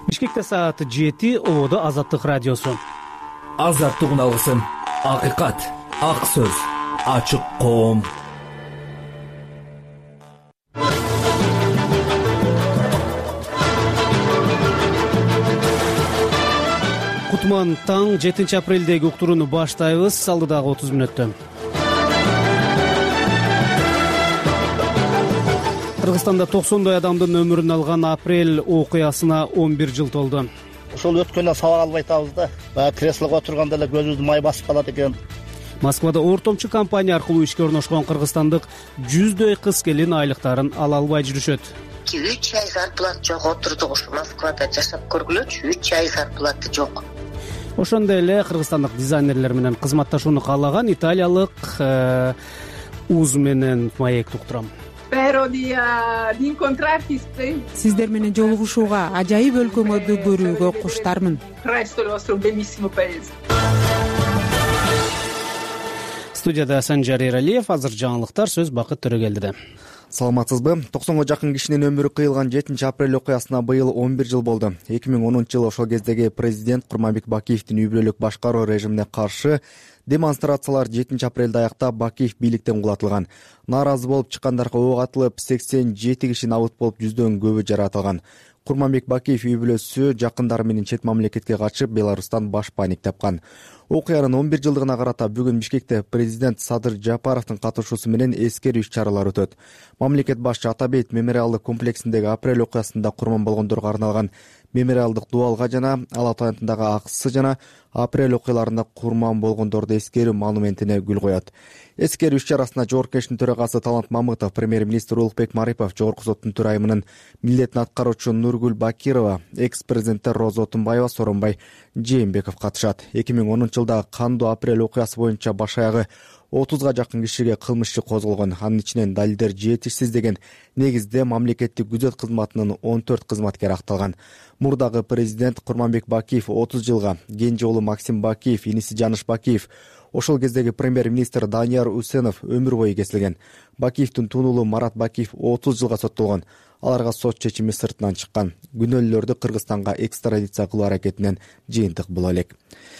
Бишкекте саат 7, Ободо Азаттык радиосу. Азаттыктын алгысын, акыйкат, ак сөз, ачык коом. Кутман таң 7 апрелдеги уктурууну баштайбыз. Алдыдагы 30 мүнөттө. Кыргызстанда 90 адамдын өмүрүн алган апрель окуясына 11 жыл толду. Ошол өткөндөн сабак албай атабыз да. Баягы креслого отурганда эле көзүбүздү май басып калат экен. Москвада ортомчу компания аркылуу ишке орношкон кыргызстандык жүздөй кыз келин айлыктарын ала албай жүрүшөт. 3 ай зарплата жок, отурдук ушу Москвада жашап көргүлөчү, 3 ай зарплата жок. Ошондой эле кыргызстандык дизайнерлер менен кызматташууну каалаган италиялык Уз менен маек туктурам. Сиздер менен жолугушууга, ажайып өлкөңөрдү көрүүгө куштармын. Студияда Санжар Эралиев, азыр жаңылыктар, сөз Бакыт Төрөгелдиде. Саламатсызбы? 90 жакын кишинин өмүрү кыйылган 7 апрель окуясына быйыл 11 жыл болду. 2010-жылы ошол кездеги президент Курманбек Бакиевдин үй бүлөлүк башкаруу режимине каршы демонстрациялар 7 апрелде аяктап Бакиев бийликтен кулатылган. Нааразы болуп чыккандарга ок атылып, 87 киши набыт болуп, 100дөн көбү жаратылган. Курманбек Бакиев үй бүлөсү жакындары менен чет мамлекетке качып, Беларустан баш паник тапкан. Окуянын 11 жылдыгына карата бүгүн Бишкекте президент Садыр Жапаровдун катышуусу менен эскерүү иш-чаралар өтөт. Мамлекет башчы Атабейт мемориалдык комплексиндеги апрель окуясында курман болгондорго арналган мемориалдык дуалга жана Ала Ата атындагы Аксы жана апрель окуяларында курман болгондорду эскерүү монументине гүл коет. Эскерүү иш-чарасына Жооркештин төрагасы Талант Мамытов, премьер-министр Улукбек Марипов, Жогорку соттун төрайымынын милдетин аткаруучу Нургүл Бакирова, экс-президенттер Роза Отунбаева, Сооронбай Жээнбеков катышат. 2010-жылдагы кандуу апрель окуясы боюнча баш аягы 30га жакын кишиге кылмыш иши козголгон. Анын ичинен далилдер жетишсиз деген негизде мамлекеттик күзөт кызматынын 14 кызматкери акталган. Мурдагы президент Курманбек Бакиев 30 жылга, кенже уулу Максим Бакиев, иниси Жаныш Бакиев, ошол кездеги премьер-министр Данияр Усенов өмүр бою кесилген. Бакиевдин тунуулу Марат Бакиев 30 жылга соттолгон. Аларга сот чечими сыртынан чыккан. Күнөөлүүлөрдү Кыргызстанга экстрадиция кылуу аракетинен жыйынтык боло элек.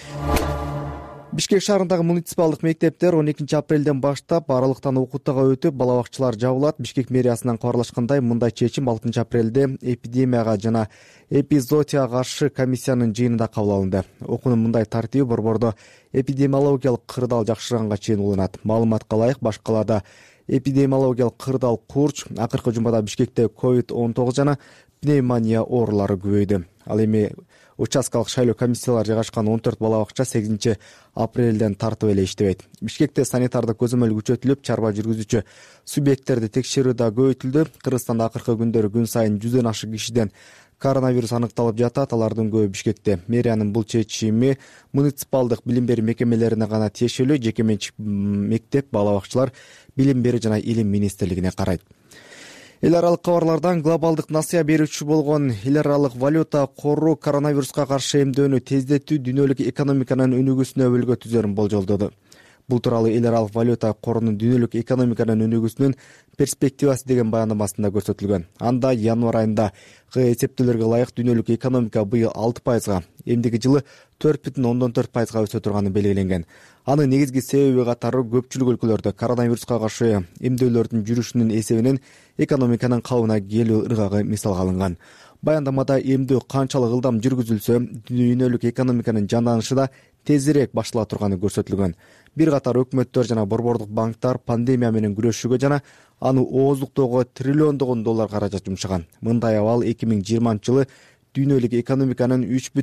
Бишкек шаарындагы муниципалдык мектептер 12 апрелден баштап аралыктан окуутага өтүп, бала бакчалар жабылат. Бишкек мэриясынан кабарлашкандай, мындай чечим 6 апрелде эпидемияга жана эпизоотияга каршы комиссиянын жыйынында кабыл алынды. Окуунун мындай тартиби борбордо эпидемиологиялык кырдаал жакшырганга чейин уланат. Маалыматка ылайык, башкаларда эпидемиологиялык кырдаал курч, акыркы жумада Бишкекте COVID-19 жана пневмония оорулары көбөйдү. Ал эми участкалык шайлоо комиссиялары жайгашкан 14 бала бакча 8 апрелден тартып эле иштебейт. Бишкекте санитардык көзөмөл күчөтүлүп, чарба жүргүзүүчү субъекттерди текшерүү да көбөйтүлдү. Кыргызстанда акыркы күндөрү күн сайын 100дөн ашык кишиден коронавирус аныкталып жатат. Алардын көбү Бишкекте. Мэриянын бул чечими муниципалдык билим берүү мекемелерине гана тиешелүү. Жеке менчик мектеп, бала бакчалар билим берүү жана илим министрлигине карайт. Эл аралык кабарлардан глобалдык насыя берүүчү болгон эл аралык валюта кору коронавируска каршы эмдөөнү тездетүү дүйнөлүк экономиканын өнүгүүсүнө өбөлгө түзөрүн болжолдоду. Бул тууралуу эл аралык валюта корунун дүйнөлүк экономиканын өнүгүүсүнүн перспективасы деген баяндамасында көрсөтүлгөн. Анда январь айында эсептөөлөргө ылайык дүйнөлүк экономика быйыл 6%, эмдиги жылы 4,4% өсө турганы белгиленген. Анын негизги себеби катары көпчүлүк өлкөлөрдө коронавируска каршы эмдөөлөрдүн жүрүшүнүн эсебинен экономиканын калыбына келүү ыргагы мисалга алынган. Баяндамада эмдөө канчалык ылдам жүргүзүлсө, дүйнөлүк экономиканын жанданышы да тезирээк баштала турганы көрсөтүлгөн. Бир катар өкмөттөр жана борбордук банктар пандемия менен күрөшүүгө жана аны ооздуктоого триллиондогон доллар каражат жумшаган. Мындай абал 2020-жылы дүйнөлүк экономиканын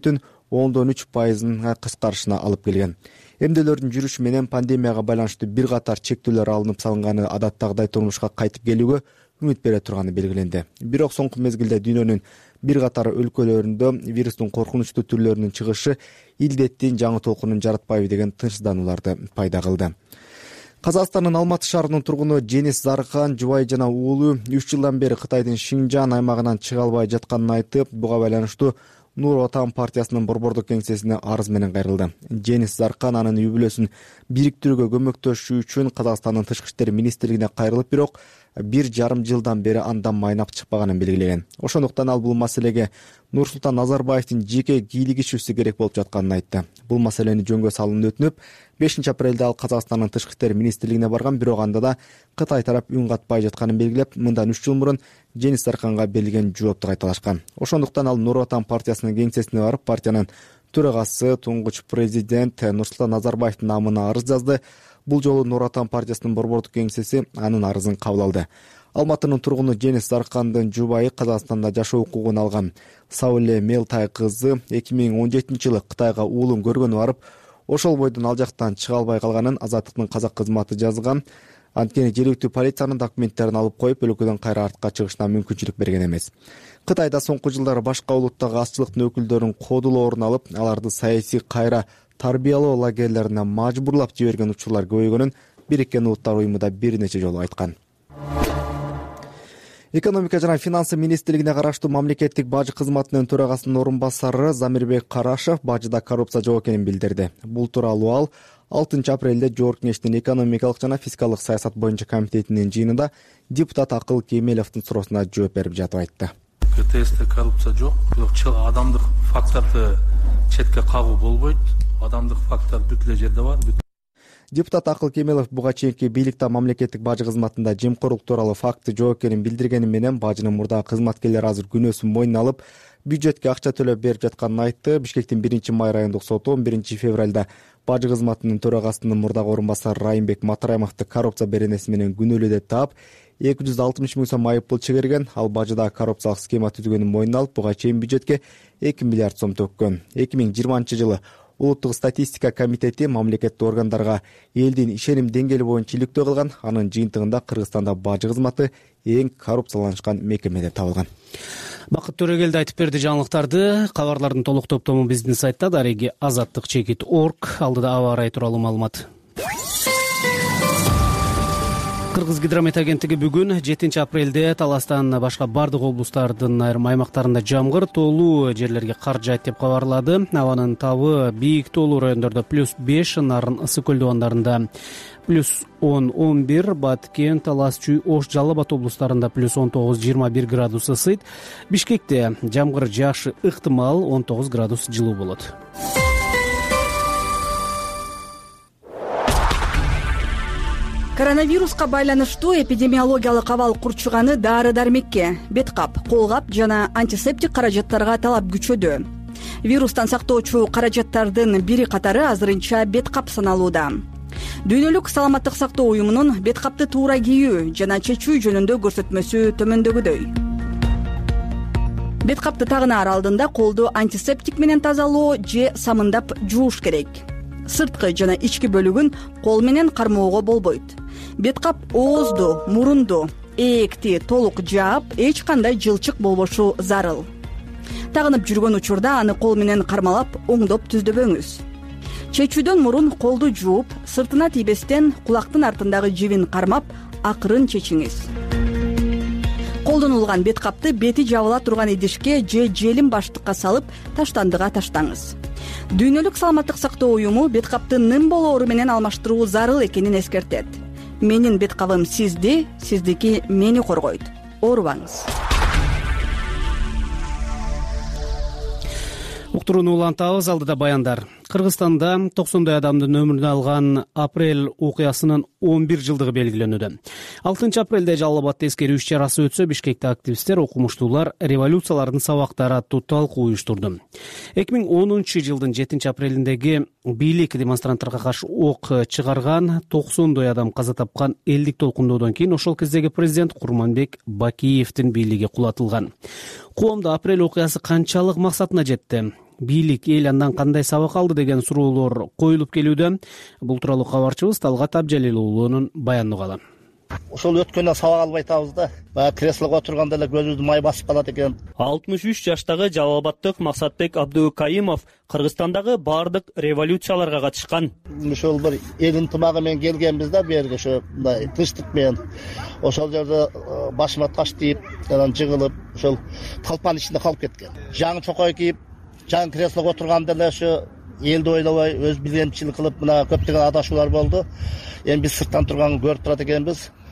3,3% кыскарышына алып келген. Эмдөлөрдүн жүрүшү менен пандемияга байланыштуу бир катар чектөөлөр алынып салынганы адаттагыдай турмушка кайтып келүүгө үмүт бере турганы белгиленди. Бирок соңку мезгилде дүйнөнүн бир катар өлкөлөрүндө вирустун коркунучтуу түрлөрүнүн чыгышы илдеттин жаңы толкунун жаратпайбы деген тынчсызданууларды пайда кылды. Казакстандын Алматы шаарынын тургуну Женис Заркан жубайы жана уулу 3 жылдан бери Кытайдын Шинжан аймагынан чыга албай жатканын айтып, буга байланыштуу Нур Отан партиясынын борбордук кеңсесине арыз менен кайрылды. Женис Заркан анын үй бүлөсүн бириктирүүгө көмөктөшүү үчүн Казакстандын тышкы иштер министрлигине кайрылып, бирок 1,5 жылдан бери андан майнап чыкпаганын белгилеген. Ошондуктан ал бул маселеге Нурсултан Назарбаевдин жеке кийлигишүүсү керек болуп жатканын айтты. Бул маселени жөнгө салууну өтүнүп, 5 апрелде ал Казакстандын тышкы иштер министрлигине барган, бирок анда да Кытай тарап үн катпай жатканын белгилеп, мындан 3 жыл мурун Жеңис Дарканга берилген жоопту кайталашкан. Ошондуктан ал Нур Отан партиясынын кеңсесине барып, партиянын төрагасы туңгуч президент Нурсултан Назарбаевдин намына арыз жазды. Бул жолу Нур Отан партиясынын борбордук кеңсеси анын арызын кабыл алды. Алматынын тургуну Жеңис Даркандын жубайы Казакстанда жашоо укугун алган Сауле Мелтай кызы 2017-жылы Кытайга уулун көргөнү барып, ошол бойдон ал жактан чыга албай калганын Азаттыктын казак кызматы жазган. Анткени жергиликтүү полициянын документтерин алып коюп, өлкөдөн кайра артка чыгышына мүмкүнчүлүк берген эмес. Кытайда соңку жылдары башка улуттагы азчылыктын өкүлдөрүн кодулоо орун алып, аларды саясий кайра тарбиялоо лагерлерине мажбурлап жиберген учурлар көбөйгөнүн Бириккен Улуттар уюму да бир нече жолу айткан. Экономика жана финансы министрлигине караштуу мамлекеттик бажы кызматынын төрагасынын орун басары Замирбек Карашев бажыда коррупция жок экенин билдирди. Бул тууралуу ал 6 апрелде Жогорку Кеңештин экономикалык жана фискалдык саясат боюнча комитетинин жыйынында депутат Акыл Кемеловдун суроосуна жооп берип жатып айтты. КТСте коррупция жок, бирок адамдык факторду четке кагуу болбойт. Адамдык фактор бүт эле жерде бар. Депутат Акыл Кемелов буга чейинки бийликте мамлекеттик бажы кызматында жемкорлук тууралуу факты жок экенин билдиргени менен бажынын мурдагы кызматкерлери азыр күнөөсүн мойнуна алып, бюджетке акча төлөп берип жатканын айтты. Бишкектин 1-май райондук соту 11-февралда бажы кызматынын төрагасынын мурдагы орун басары Райымбек Матраимовду коррупция беренеси менен күнөөлүү деп таап, 260 миң сом айып пул чегерген. Ал бажыда коррупциялык схема түзгөнүн мойнуна алып, буга чейин бюджетке 2 миллиард сом төккөн. 2020-жылы Улуттук статистика комитети мамлекеттик органдарга элдин ишеним деңгээли боюнча иликтөө кылган. Анын жыйынтыгында Кыргызстанда бажы кызматы эң коррупцияланышкан мекеме деп табылган. Бакыт Төрөгелди айтып берди жаңылыктарды. Кабарлардын толук топтому биздин сайтта дареги azаттык.org. Алдыда аба ырайы тууралуу маалымат. Кыргыз гидромет агенттиги бүгүн 7 апрелде Таластан башка бардык облустардын айрым аймактарында жамгыр, тоолуу жерлерге кар жаайт деп кабарлады. Абанын табы бийик тоолуу райондордо +5, нарын ысык көл дубандарында +10-11, Баткен, Талас, Чүй, Ош, Жалал Абад облустарында +19-21 градус ысыйт. Бишкекте жамгыр жаашы ыктымал, 19 градус жылуу болот. Коронавируска байланыштуу эпидемиологиялык абал курчуганы дары-дармекке, беткап, колгап жана антисептик каражаттарга талап күчөдү. Вирустан сактоочу каражаттардын бири катары азырынча беткап саналууда. Дүйнөлүк саламаттык сактоо уюмунун беткапты туура кийүү жана чечүү жөнүндө көрсөтмөсү төмөндөгүдөй. Беткапты тагынаар алдында колду антисептик менен тазалоо же самындап жууш керек. Сырткы жана ички бөлүгүн кол менен кармоого болбойт. Беткап оозду, мурунду, ээкти толук жаап, эч кандай жылчык болбошу зарыл. Тагынып жүргөн учурда аны кол менен кармалап, оңдоп түздөбөңүз. Чечүүдөн мурун колду жууп, сыртына тийбестен кулактын артындагы жибин кармап, акырын чечиңиз. Колдонулган беткапты бети жабыла турган идишке же желим баштыкка салып, таштандыга таштаңыз. Дүйнөлүк саламаттык сактоо уюму беткапты ным болоору менен алмаштыруу зарыл экенин эскертет. Менин беткабым сизди, сиздики мени коргойт. Оорубаңыз. Уктурууну улантабыз, алдыда баяндар. Кыргызстанда 90 адамдын өмүрүн алган апрель окуясынын 11 жылдыгы белгиленүүдө. 6 апрелде Жалал Абадда эскерүү иш-чарасы өтсө, Бишкекте активисттер, окумуштуулар революциялардын сабактары аттуу талкуу уюштурду. 2010 жылдын 7 апрелиндеги бийлик демонстранттарга каршы ок чыгарган, 90 адам каза тапкан элдик толкундоодон кийин ошол кездеги президент Курманбек Бакиевдин бийлиги кулатылган. Коомдо апрель окуясы канчалык максатына жетти? Бийлик эл андан кандай сабак алды деген суроолор коюлуп келүүдө. Бул тууралуу кабарчыбыз Талгат Абжалил уулунун баянын угалы. Ошол өткөндөн сабак албай атабыз да. Баягы креслого отурганда эле көзүбүздү май басып калат экен. 63 жаштагы Жалал Абаддык Максатбек Абдыкайымов Кыргызстандагы бардык революцияларга катышкан. Ошол бир эл ынтымагы менен келгенбиз да, берге ошо мындай тынчтык менен. Ошол жерде башыма таш тийип, анан жыгылып, ошол талпанын ичинде калып кеткен. Жаңы чокой кийип, жаңы креслого отурганда эле ошо элди ойлобой, өз билгенчилик кылып, мына көптөгөн адашуулар болду. Эми биз сырттан турган көрүп турат экенбиз.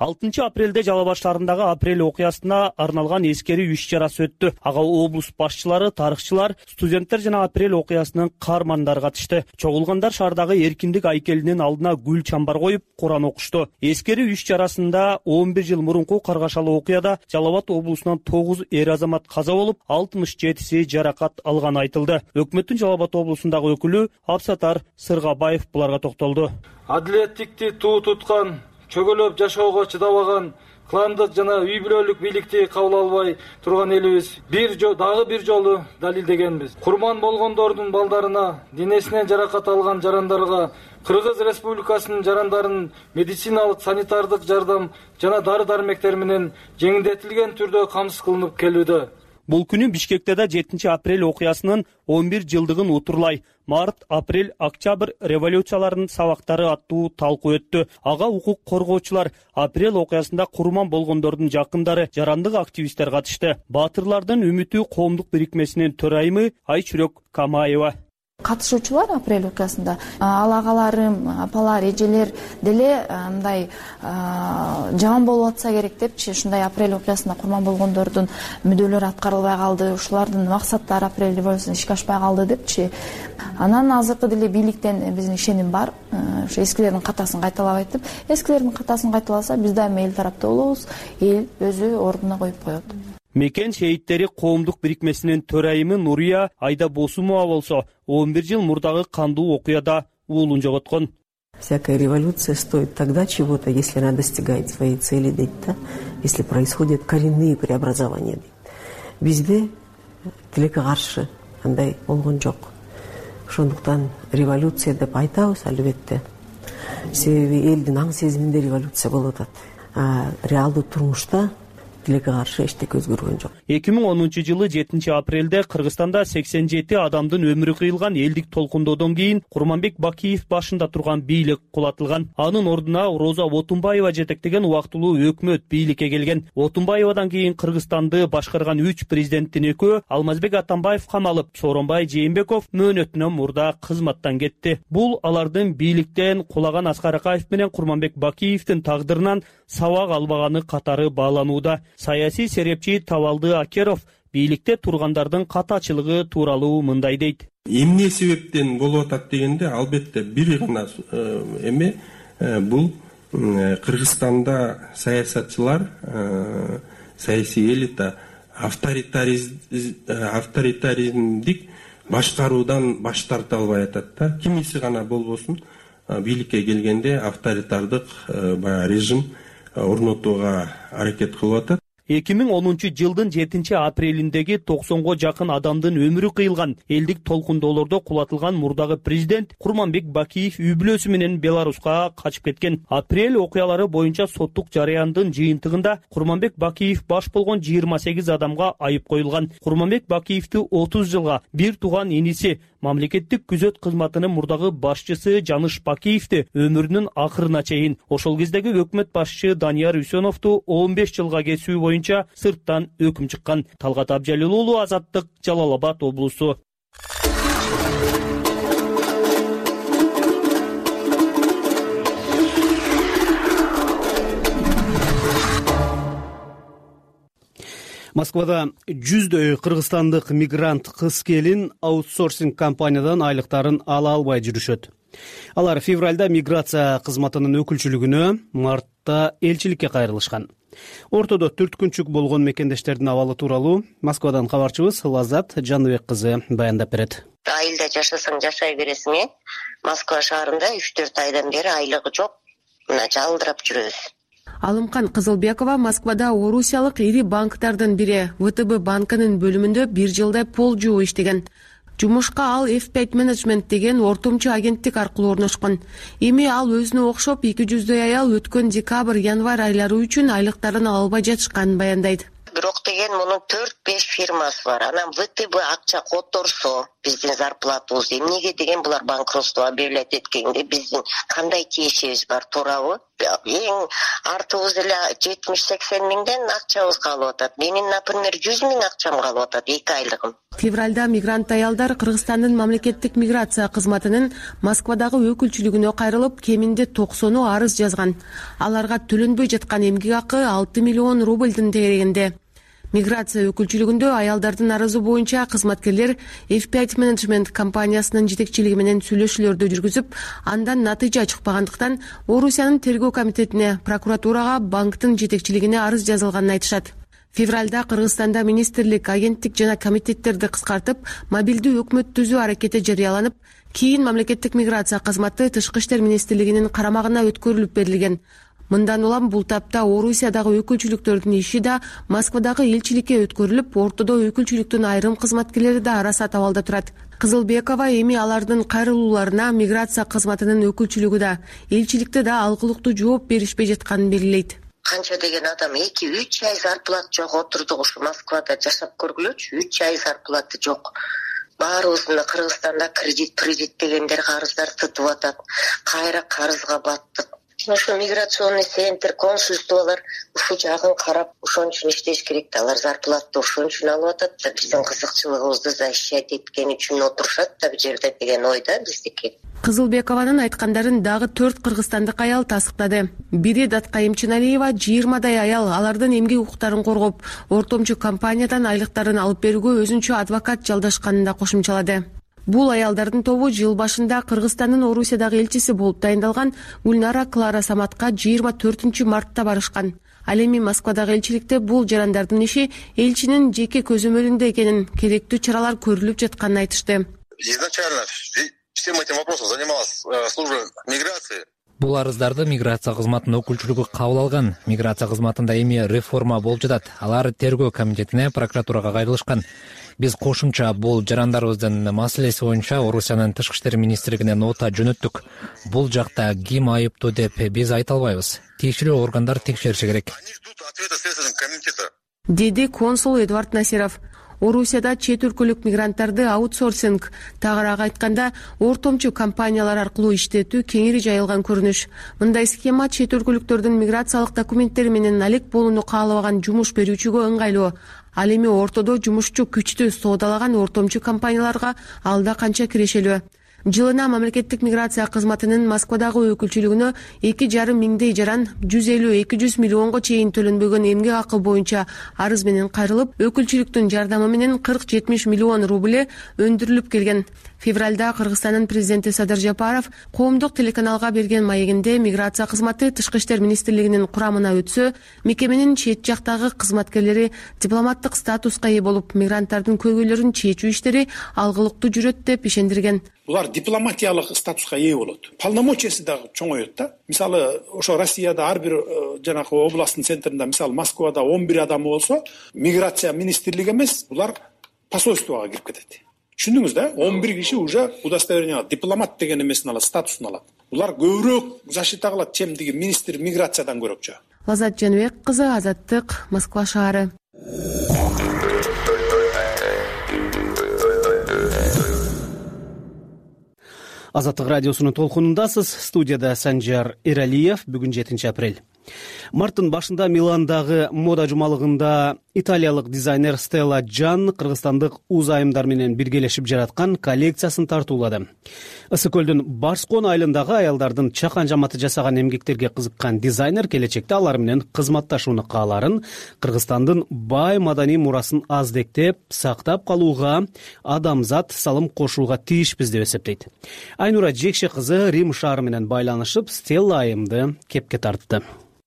6 апрелде Жалал Абад шаарындагы апрель окуясына арналган эскерүү иш-чарасы өттү. Ага облус башчылары, тарыхчылар, студенттер жана апрель окуясынын каармандары катышты. Чогулгандар шаардагы эркиндик айкелинин алдына гүл чамбар коюп, Куран окушту. Эскерүү иш-чарасында 11 жыл мурунку каргашалуу окуяда Жалал Абад облусунан 9 эр азамат каза болуп, 67си жаракат алганы айтылды. Өкмөттүн Жалал Абад облусундагы өкүлү Абсатар Сыргабаев буларга токтолду. Адилеттикти туу туткан, чөгөлөп жашоого чыдабаган, кландык жана үй бүлөлүк бийликти кабыл албай турган элибиз дагы бир жолу далилдегенбиз. Курман болгондордун балдарына, денесинен жаракат алган жарандарга Кыргыз Республикасынын жарандарын медициналык санитардык жардам жана дары-дармектер менен жеңилдетилген түрдө камсыз кылынып келүүдө. Бул күнү Бишкекте да 7 апрель окуясынын 11 жылдыгын утурлай март, апрель, октябрь революцияларынын сабактары аттуу талкуу өттү. Ага укук коргоочулар, апрель окуясында курман болгондордун жакындары, жарандык активисттер катышты. Баатырлардын үмүтү коомдук бирикмесинин төрайымы Айчүрөк Камаева. Катышуучулар апрель окуясында ал агаларым, апалар, эжелер деле мындай жаман болуп атса керек депчи, ушундай апрель окуясында курман болгондордун мүдөлөрү аткарылбай калды, ушулардын максаттары апрель революциясында ишке ашпай калды депчи. Анан азыркы деле бийликтен биздин ишеним бар, ушу эскилердин катасын кайталап айтып, эскилердин катасын кайталаса биз дайыма эл тарапта болобуз, эл өзү ордуна коюп коет. Мекен шейиттери коомдук бирикмесинин төрайымы Нурия Айда Босумова болсо, 11 жыл мурдагы кандуу окуяда уулун жоготкон. Всякая революция стоит тогда чего-то, если она достигает своей цели, да? Если происходят коренные преобразования. Бизде тилекке каршы андай болгон жок. Ошондуктан революция деп айтабыз албетте. Себеби элдин аң сезиминде революция болуп атат. Реалдуу турмушта тилекке каршы эчтеке өзгөргөн жок. 2010 жылы 7 апрелде Кыргызстанда 87 адамдын өмүрү кыйылган элдик толкундоодон кийин Курманбек Бакиев башында турган бийлик кулатылган. Анын ордуна Роза Отунбаева жетектеген убактылуу өкмөт бийликке келген. Отунбаевадан кийин Кыргызстанды башкарган 3 президенттин экөө Алмазбек Атамбаев камалып, Сооронбай Жээнбеков мөөнөтүнөн мурда кызматтан кетти. Бул алардын бийликтен кулаган Аскар Акаев менен Курманбек Бакиевдин тагдырынан сабак албаганы катары бааланууда. Саясий серепчи Табалды Акеров бийликте тургандардын катачылыгы тууралуу мындай дейт. Эмне себептен болуп атат дегенде, албетте бир гана эме бул Кыргызстанда саясатчылар, саясий элита авторитаризмдик башкаруудан баш тарта албай атат да. Кимиси гана болбосун бийликке келгенде авторитардык режим орнотууга аракет кылып атат. 2010 жылдын 7 апрелиндеги 90го жакын адамдын өмүрү кыйылган элдик толкундоолордо кулатылган мурдагы президент Курманбек Бакиев үй бүлөсү менен Беларуска качып кеткен. Апрель окуялары боюнча соттук жарыяндын жыйынтыгында Курманбек Бакиев баш болгон 28 адамга айып коюлган. Курманбек Бакиевти 30 жылга бир тууган иниси мамлекеттик күзөт кызматынын мурдагы башчысы Жаныш Бакиевти өмүрүнүн акырына чейин, ошол кездеги өкмөт башчы Данияр Үсөновду 15 жылга кесүү боюнча сырттан өкүм чыккан. Талгат Абжалил уулу, Азаттык, Жалал Абад облусу. Москвада жүздөй кыргызстандык мигрант кыз-келин аутсорсинг компаниядан айлыктарын ала албай жүрүшөт. Алар февралда миграция кызматынын өкүлчүлүгүнө, мартта элчиликке кайрылышкан. Ортодо түрткүнчүк болгон мекендештердин абалы тууралуу Москвадан кабарчыбыз Лаззат Жаныбек кызы баяндап берет. Айылда жашасаң жашай бересиң, Москва шаарында 3-4 айдан бери айлыгы жок. Мына жалдырап жүрөбүз. Алымкан Кызылбекова Москвада орусиялык ири банктардын бири ВТБ банкынын бөлүмүндө 1 жылдай пол жуу иштеген. Жумушка ал F5 Management деген ортомчу агенттик аркылуу орношкон. Эми ал өзүнө окшоп 200дөй аял өткөн декабрь-январь айлары үчүн айлыктарын ала албай жатышканын баяндайт. Бирок деген мунун 4-5 фирмасы бар. Анан ВТБ акча которсо, биздин зарплатабыз эмнеге деген булар банкротство объявлять эткенде биздин кандай тиешибиз бар, туурабы? Эң артыбыз эле 70-80 миңден акчабыз калып атат. Менин, например, 100 миң акчам калып атат 2 айлыгым. Февралда мигрант аялдар Кыргызстандын мамлекеттик миграция кызматынын Москвадагы өкүлчүлүгүнө кайрылып, кеминде 90 арыз жазган. Аларга төлөнбөй жаткан эмгек акы 6 миллион рубльдин тегерегинде. Миграция өкүлчүлүгүндө аялдардын арызы боюнча кызматкерлер F5 менеджмент компаниясынын жетекчилиги менен сүйлөшүүлөрдү жүргүзүп, андан натыйжа чыкпагандыктан Орусиянын тергөө комитетине, прокуратурага, банктын жетекчилигине арыз жазылганын айтышат. Февралда Кыргызстанда министрлик, агенттик жана комитеттерди кыскартып, мобилдүү өкмөт түзүү аракети жарыяланып, кийин мамлекеттик миграция кызматы Тышкы иштер министрлигинин карамагына өткөрүлүп берилген. Мындан улам бул тапта Орусиядагы өкүлчүлүктөрдүн иши да Москвадагы элчиликке өткөрүлүп, ортодо өкүлчүлүктүн айрым кызматкерлери да араса табалда турат. Кызылбекова эми алардын кайрылууларына миграция кызматынын өкүлчүлүгү да, элчиликте да алгылыктуу жооп беришпей жатканын белгилейт. Канча деген адам 2-3 ай зарплата жок, отурдук ушу Москвада жашап көргүлөчү, 3 ай зарплата жок. Баарыбыздын Кыргызстанда кредит дегендер карыздар тытып атат. Кайра карызга баттык. Ошо миграционный центр, консульстволор ушул жагын карап, ошон үчүн иштеш керек да, алар зарплатты ошон үчүн алып атат да, биздин кызыкчылыгыбызды защищать эткени үчүн отурушат да бул жерде деген ойда биздики. Кызылбекованын айткандарын дагы 4 кыргызстандык аял тасыктады. Бири Датка Эмчиналиева 20дай аял алардын эмгек укуктарын коргоп, ортомчу компаниядан айлыктарын алып берүүгө өзүнчө адвокат жалдашканын да кошумчалады. Бул аялдардын тобу жыл башында Кыргызстандын Орусиядагы элчиси болуп дайындалган Гүлнара Клара Саматка 24 мартта барышкан. Ал эми Москвадагы элчиликте бул жарандардын иши элчинин жеке көзөмөлүндө экенин, керектүү чаралар көрүлүп жатканын айтышты. Изначально всем этим вопросом занималась служба миграции. Бул арыздарды миграция кызматынын өкүлчүлүгү кабыл алган. Миграция кызматында эми реформа болуп жатат. Алар тергөө комитетине, прокуратурага кайрылышкан. Биз кошумча бул жарандарыбыздын маселеси боюнча Орусиянын Тышкы иштер министрлигине нота жөнөттүк. Бул жакта ким айыптуу деп биз айта албайбыз. Тиешелүү органдар текшериши керек. Деди консул Эдуард Насиров. Орусияда чет өлкөлүк мигранттарды аутсорсинг, тагыраак айтканда, ортомчу компаниялар аркылуу иштетүү кеңири жайылган көрүнүш. Мындай схема чет өлкөлүктөрдүн миграциялык документтери менен алек болууну каалабаган жумуш берүүчүгө ыңгайлуу. Ал эми ортодо жумушчу күчтү соодалаган ортомчу компанияларга алда канча кирешелүү. Жылына мамлекеттик миграция кызматынын Москвадагы өкүлчүлүгүнө 2,5 миңдей жаран 150-200 миллионго чейин төлөнбөгөн эмгек акы боюнча арыз менен кайрылып, өкүлчүлүктүн жардамы менен 40-70 миллион рубль өндүрүлүп келген. Февралда Кыргызстандын президенти Садыр Жапаров коомдук телеканалга берген маегинде миграция кызматы Тышкы иштер министрлигинин курамына өтсө, мекеменин чет жактагы кызматкерлери дипломаттык статуска ээ болуп, мигранттардын көйгөйлөрүн чечүү иштери алгылыктуу жүрөт деп ишендирген. Булар дипломатиялык статуска ээ болот. Полномочиясы да чоңойот да. Мисалы, ошо Россияда ар бир жанагы областтын центринде, мисалы Москвада 11 адамы болсо, миграция министрлиги эмес, булар посольствого кирип кетет. Түшүндүңүз да? 11 киши уже удостоверение алат, дипломат деген эмесин алат, статусун алат. Булар көбүрөөк защита кылат, чем деген министр миграциядан көрөкчү. Лазат Жаныбек кызы, Азаттык, Москва шаары. Азаттык радиосунун толкунундасыз. Студияда Санжар Эралиев. Бүгүн 7 апрель. Марттын башында Миландагы мода жумалыгында италиялык дизайнер Стелла Джан кыргызстандык уз айымдар менен биргелешип жараткан коллекциясын тартуулады. Ысык көлдүн Барскон айылындагы аялдардын чакан жаматы жасаган эмгектерге кызыккан дизайнер келечекте алар менен кызматташууну кааларын, Кыргызстандын бай маданий мурасын аздектеп, сактап калууга адамзат салым кошууга тийишпиз деп эсептейт. Айнура Жекше кызы Рим шаары менен байланышып, Стелла айымды кепке тартты.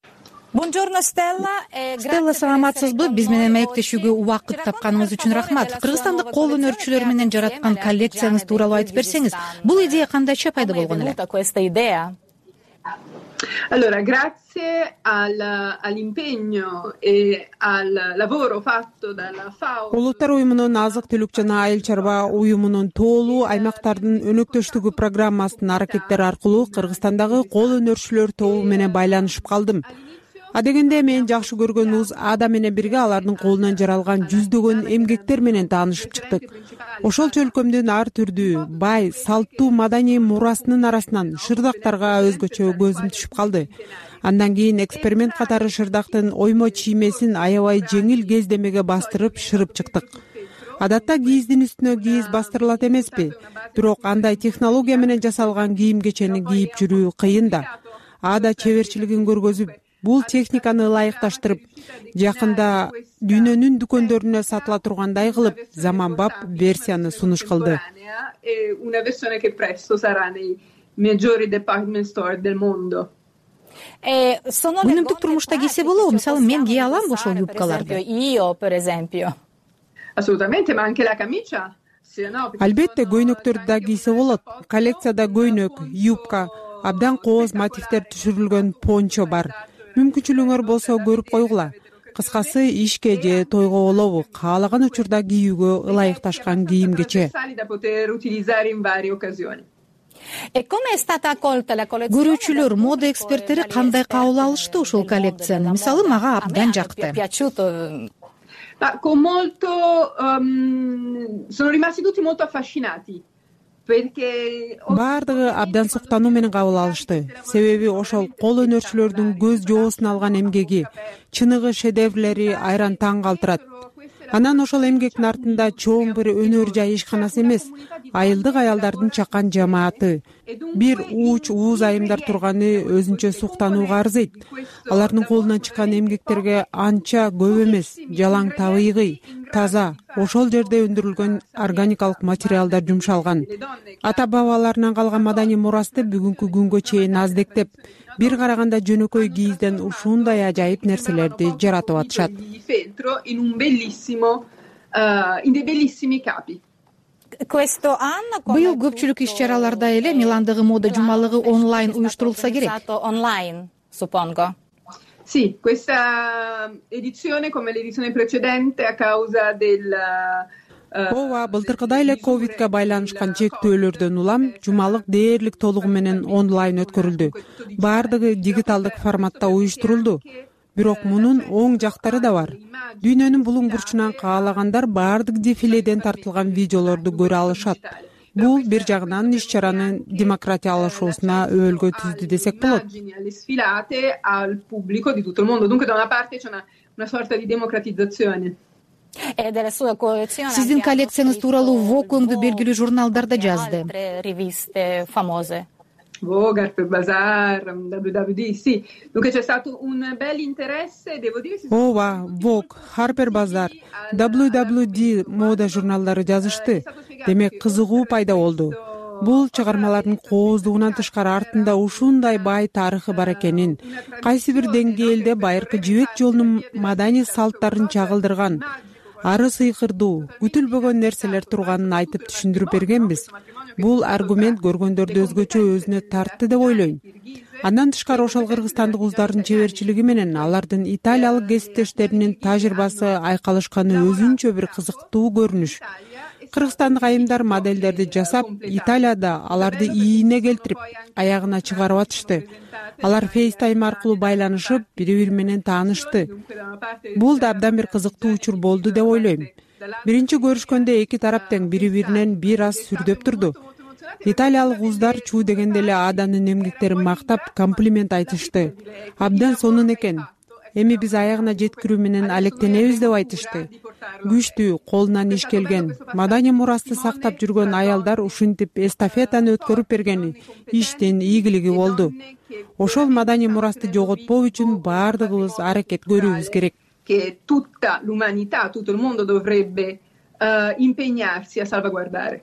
Стелла, саламатсызбы? Биз менен маектешүүгө убакыт тапканыңыз үчүн рахмат. Кыргызстандык кол өнөрчүлөр менен жараткан коллекцияңыз тууралуу айтып берсеңиз, бул идея кандайча пайда болгон эле? Allora, grazie all'impegno e al lavoro fatto dalla FAO. Улуттар уюмунун азык түлүк жана айыл чарба уюмунун тоолуу аймактардын өнөктөштүгү программасынын аракеттери аркылуу Кыргызстандагы кол өнөрчүлөр тобу менен байланышып калдым. Адегенде мен жакшы көргөн уз Ада менен бирге алардын колунан жаралган жүздөгөн эмгектер менен таанышып чыктык. Ошол чөлкөмдүн ар түрдүү, бай, салттуу маданий мурасынын арасынан шырдактарга өзгөчө көзүм түшүп калды. Андан кийин эксперимент катары шырдактын оймо чиймесин аябай жеңил кездемеге бастырып шырып чыктык. Адатта кийиздин үстүнө кийиз бастырылат эмеспи, бирок андай технология менен жасалган кийим кечени кийип жүрүү кыйын да. Ада чеберчилигин көргөзүп, бул техниканы ылайыкташтырып, жакында дүйнөнүн дүкөндөрүнө сатыла тургандай кылып, заманбап версияны сунуш кылды. Una versione che presto sarà nei maggiori department store del mondo. Күнүмдүк турмушта кийсе болобу? Мисалы, мен кие алам ошол юбкаларды. Assolutamente, ma anche la camicia. Албетте, көйнөктөрдү да кийсе болот. Коллекцияда көйнөк, юбка, абдан кооз мотивдер түшүрүлгөн пончо бар. Мүмкүнчүлүгүңөр болсо көрүп койгула. Кыскасы, ишке же тойго болобу, каалаган учурда кийүүгө ылайыкташкан кийим кече. Көрүүчүлөр, мода эксперттери кандай кабыл алышты ушул коллекцияны? Мисалы, мага абдан жакты. Ma con molto sono rimasti tutti molto affascinati. Бардыгы абдан суктануу менен кабыл алышты. Себеби ошол кол өнөрчүлөрдүн көз жоосун алган эмгеги, чыныгы шедеврлери айран таң калтырат. Анан ошол эмгектин артында чоң бир өнөр жай ишканасы эмес, айылдык аялдардын чакан жамааты. Бир ууч ууз айымдар турганы өзүнчө суктанууга арзыйт. Алардын колунан чыккан эмгектерге анча көп эмес, жалаң табигый, таза, ошол жерде өндүрүлгөн органикалык материалдар жумшалган. Ата бабаларынан калган маданий мурасты бүгүнкү күнгө чейин аздектеп, бир караганда жөнөкөй кийизден ушундай ажайып нерселерди жаратып атышат. Быйыл көпчүлүк иш-чараларда эле Миландагы мода жумалыгы онлайн уюштурулса керек. Sì, questa edizione, come l'edizione precedente, a causa del Ооба, былтыркыдай эле ковидке байланышкан чектөөлөрдөн улам жумалык дээрлик толугу менен онлайн өткөрүлдү. Бардыгы дигиталдык форматта уюштурулду. Бирок мунун оң жактары да бар. Дүйнөнүн булуң бурчунан каалагандар бардык дефиледен тартылган видеолорду көрө алышат. Бул бир жагынан иш-чаранын демократиялашуусуна өбөлгө түздү десек болот. Le sfilate al pubblico di tutto il mondo. Dunque da una parte c'è una sorta di democratizzazione. Сиздин коллекцияңыз тууралуу Vogue өңдүү белгилүү журналдарда жазды. Vogue, Harper Bazaar, WWD, sì. Dunque c'è stato un bel interesse, devo dire. Ооба, Vogue, Harper Bazaar, WWD мода журналдары жазышты. Демек, кызыгуу пайда болду. Бул чыгармалардын кооздугунан тышкары артында ушундай бай тарыхы бар экенин, кайсы бир деңгээлде байыркы жибек жолунун маданий салттарын чагылдырган, ары сыйкырдуу, күтүлбөгөн нерселер турганын айтып түшүндүрүп бергенбиз. Бул аргумент көргөндөрдү өзгөчө өзүнө тартты деп ойлойм. Андан тышкары ошол кыргызстандык уздардын чеберчилиги менен алардын италиялык кесиптештеринин тажрыйбасы айкалышканы өзүнчө бир кызыктуу көрүнүш. Кыргызстандык айымдар моделдерди жасап, Италияда аларды ийине келтирип, аягына чыгарып атышты. Алар FaceTime аркылуу байланышып, бири-бири менен таанышты. Бул да абдан бир кызыктуу учур болду деп ойлойм. Биринчи көрүшкөндө эки тарап тең бири-биринен бир аз сүрдөп турду. Италиялык уздар чуу дегенде эле Аданын эмгектерин мактап, комплимент айтышты. Абдан сонун экен. Эми биз аягына жеткирүү менен алектенебиз деп айтышты. Күчтүү, колунан иш келген, маданий мурасты сактап жүргөн аялдар ушинтип эстафетаны өткөрүп бергени иштин ийгилиги болду. Ошол маданий мурасты жоготпоо үчүн бардыгыбыз аракет көрүүбүз керек. Che tutta l'umanità, tutto il mondo dovrebbe impegnarsi a salvaguardare.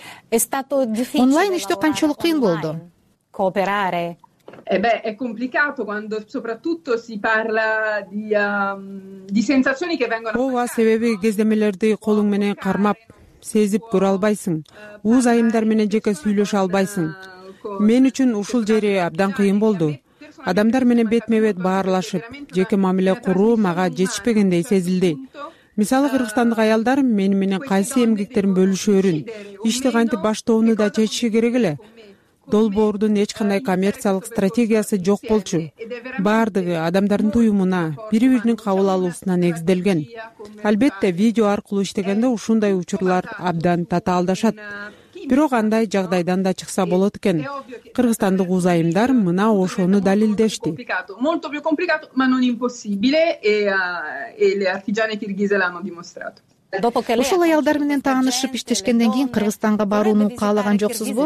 Онлайн иштөө канчалык кыйын болду? Cooperare. È complicato quando soprattutto si parla di sensazioni che vengono. Ооба, себеби кездемелерди колуң менен кармап, сезип көрө албайсың. Уз айымдар менен жеке сүйлөшө албайсың. Мен үчүн ушул жери абдан кыйын болду. Адамдар менен бетме-бет баарлашып, жеке мамиле куруу мага жетишпегендей сезилди. Мисалы, кыргызстандык аялдар менин кайсы эмгектерин бөлүшөөрүн, ишти кантип баштоону да чечиши керек эле. долбоордун эч кандай коммерциялык стратегиясы жок болчу. Баардыгы адамдардын туюмуна, бири-биринин кабыл алуусуна негизделген. Албетте видео аркылуу иштегенде ушундай учурлар абдан татаалдашат. Бирок андай жагдайдан да чыкса болот экен. Кыргызстандык узайымдар мына ошону далилдешти. Molto più complicato, ma non impossibile e le artigiane kirghize l'hanno dimostrato. Ошол аялдар менен таанышып иштешкенден кийин Кыргызстанга барууну каалаган жоксузбу?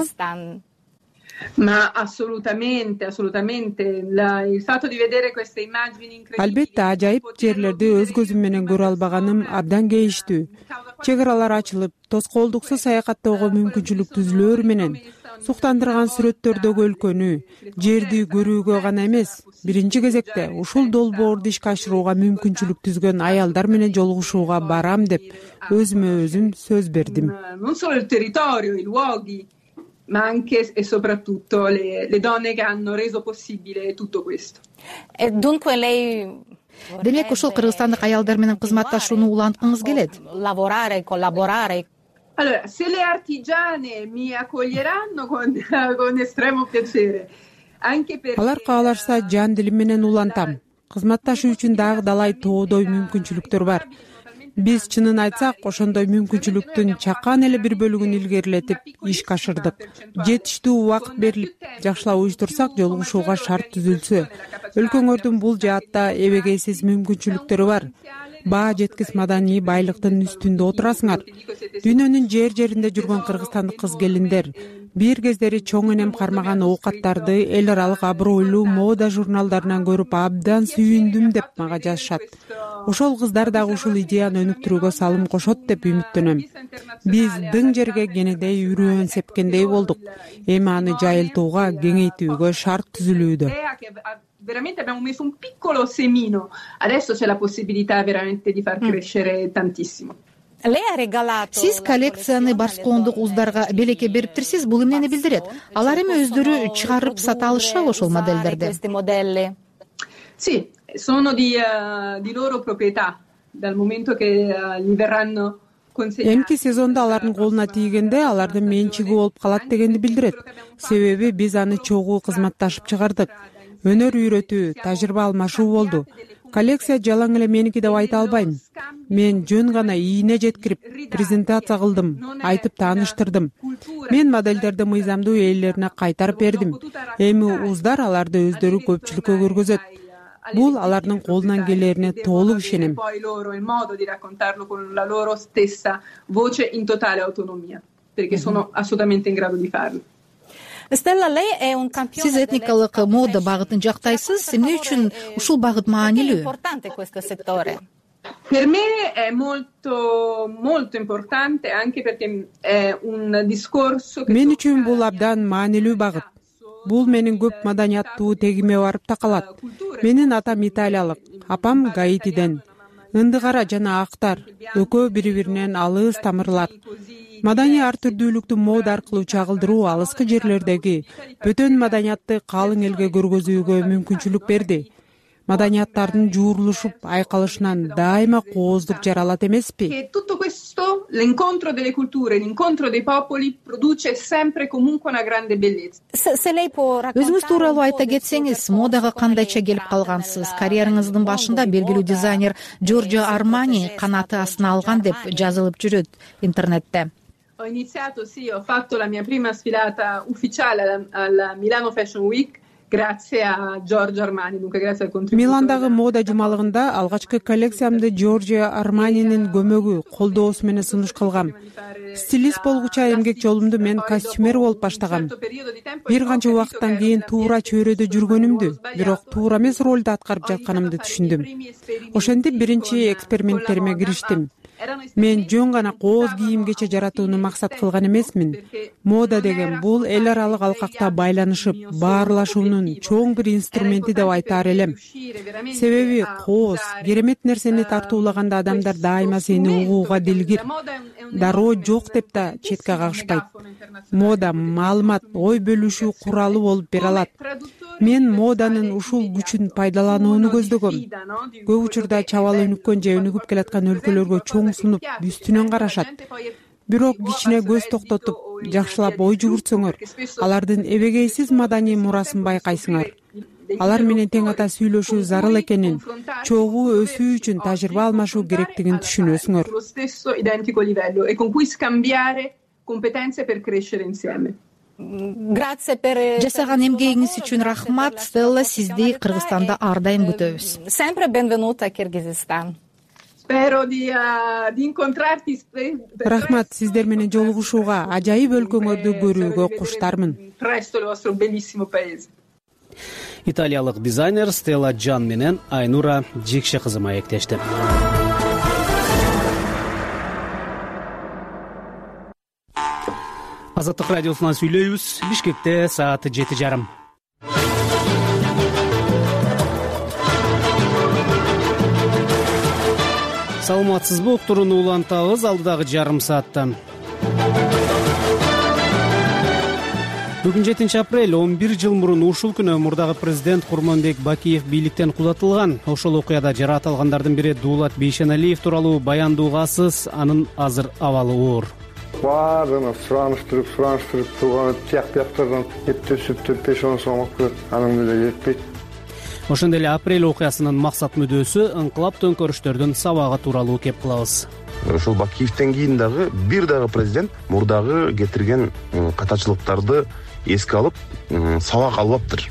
Ma assolutamente, assolutamente. Il fatto di vedere queste immagini incredibili. Албетте ажайып жерлерди өз көзүм менен көрө албаганым абдан кейиштүү. Чек аралар ачылып, тоскоолдуксуз саякаттоого мүмкүнчүлүк түзүлөөрү менен суктандырган сүрөттөрдөгү өлкөнү, жерди көрүүгө гана эмес, биринчи кезекте ушул долбоорду ишке ашырууга мүмкүнчүлүк түзгөн аялдар менен жолугушууга барам деп өзүмө өзүм сөз бердим. Non solo il territorio, i luoghi, ma anche e soprattutto le donne che hanno reso possibile tutto questo. Dunque lei Демек ушул кыргызстандык аялдар менен кызматташууну уланткыңыз келет? Lavorare, collaborare. Allora, se le artigiane mi accoglieranno con estremo piacere. Anche perché Алар каалашса жан дилим менен улантам. Кызматташуу үчүн дагы далай тоодой мүмкүнчүлүктөр бар. Биз чынын айтсак, ошондой мүмкүнчүлүктүн чакан эле бир бөлүгүн илгерилетип ишке ашырдык. Жетиштүү убакыт берилип, жакшылап уюштурсак, жолугушууга шарт түзүлсө, өлкөңөрдүн бул жаатта эбегейсиз мүмкүнчүлүктөрү бар. Баа жеткис маданий байлыктын үстүндө отурасыңар. Дүйнөнүн жер-жеринде жүргөн кыргызстандык кыз келиндер бир кездери чоң энем кармаган оокаттарды эл аралык абройлуу мода журналдарынан көрүп абдан сүйүндүм деп мага жазышат. Ошол кыздар дагы ушул идеяны өнүктүрүүгө салым кошот деп үмүттөнөм. Биз дың жерге кенедей үрөөн сепкендей болдук. Эми аны жайылтууга, кеңейтүүгө шарт түзүлүүдө. Veramente abbiamo messo un piccolo semino, adesso c'è la possibilità veramente di far crescere tantissimo. Сиз коллекцияны барскоондук уздарга белекке бериптирсиз, бул эмнени билдирет? Алар эми өздөрү чыгарып сата алышабы ошол моделдерди? Sì, sono di loro proprietà, dal momento che gli verranno Эмки сезондо алардын колуна тийгенде алардын менчиги болуп калат дегенди билдирет. Себеби биз аны чогуу кызматташып чыгардык. Өнөр үйрөтүү, тажрыйба алмашуу болду. Коллекция жалаң эле меники деп айта албайм. Мен жөн гана ийине жеткирип, презентация кылдым, айтып тааныштырдым. Мен модельдерди мыйзамдуу ээлерине кайтарып бердим. Эми уздар аларды өздөрү көпчүлүккө көргөзөт. Бул алардын колунан келерине толук ишенем. Poi loro il modo di raccontarlo con la loro stessa voce in totale autonomia, perché sono assolutamente in grado di farlo. Сиз этникалык мода багытын жактайсыз. Эмне үчүн ушул багыт маанилүү? Per me è molto importante anche perché è un discorso che Мен үчүн бул абдан маанилүү багыт. Бул менин көп маданияттуу тегиме барып такалат. Менин атам италиялык, апам Гаитиден. Ындыгара жана актар, экөө бири-биринен алыс тамырлар. Маданий ар түрдүүлүктү мода аркылуу чагылдыруу алыскы жерлердеги бөтөн маданиятты калың элге көргөзүүгө мүмкүнчүлүк берди. Маданияттардын жуурулушуп айкалышынан дайыма кооздук жаралат эмеспи? Che tutto questo, l'incontro delle culture, l'incontro dei popoli produce sempre comunque una grande bellezza. Өзүңүз тууралуу айта кетсеңиз, модага кандайча келип калгансыз? Карьераңыздын башында белгилүү дизайнер Джорджо Армани канаты астына алган деп жазылып жүрөт интернетте. Ho iniziato, sì, ho fatto la mia prima sfilata ufficiale alla Milano Fashion Week. Grazie a Giorgio Armani, dunque grazie al contributo. Миландагы мода жумалыгында алгачкы коллекциямды Джорджо Арманинин көмөгү, колдоосу менен сунуш кылгам. Стилист болгуча эмгек жолумду мен костюмер болуп баштагам. Бир канча убакыттан кийин туура чөйрөдө жүргөнүмдү, бирок туура эмес ролду аткарып жатканымды түшүндүм. Ошентип биринчи эксперименттериме кириштим. Мен жөн гана кооз кийим-кече жаратууну максат кылган эмесмин. Мода деген бул эл аралык алкакта байланышып, баарлашуунун чоң бир инструменти деп айтаар элем. Себеби кооз, керемет нерсени тартуулаганда адамдар дайыма сени угууга дилгир. Дароо жок деп да четке кагышпайт. Мода маалымат, ой бөлүшүү куралы болуп бере алат. Мен моданын ушул күчүн пайдаланууну көздөгөм. Көп учурда чабал өнүккөн же өнүгүп келаткан өлкөлөргө чоң сунуп, үстүнөн карашат. Бирок кичине көз токтотуп, жакшылап ой жүгүртсөңөр алардын эбегейсиз маданий мурасын байкайсыңар. Алар менен тең ата сүйлөшүү зарыл экенин, чогуу өсүү үчүн тажрыйба алмашуу керектигин түшүнөсүңөр. Жасаган эмгегиңиз үчүн рахмат. Стелла, сизди Кыргызстанда ар дайым күтөбүз. Sempre benvenuta Кыргызстан. Рахмат, сиздер менен жолугушууга, ажайып өлкөңөрдү көрүүгө куштармын. Италиялык дизайнер Стелла Джан менен Айнура Жекше кызы маектешти. Азаттык радиосунан сүйлөйбүз. Бишкекте саат 7:30. Саламатсызбы, уктурууну улантабыз алдыдагы жарым саатта. Бүгүн 7 апрель 11 жыл мурун ушул күнү мурдагы президент Курманбек Бакиев бийликтен кудатылган. Ошол окуяда жараат алгандардын бири Дуулат Бейшеналиев тууралуу баяндуугасыз, анын азыр абалы оор. Баардыгына сураныштырып турган тияк-тияктардан эптеп пешон соңуп кетет, анын эле жетпейт. Ошондой эле апрель окуясынын максат мүдөөсү ыңкылап төңкөрүштөрдүн сабагы тууралуу кеп кылабыз. Ошол Бакиевден кийин дагы бир дагы президент мурдагы кетирген катачылыктарды эске алып, сабак албаптыр.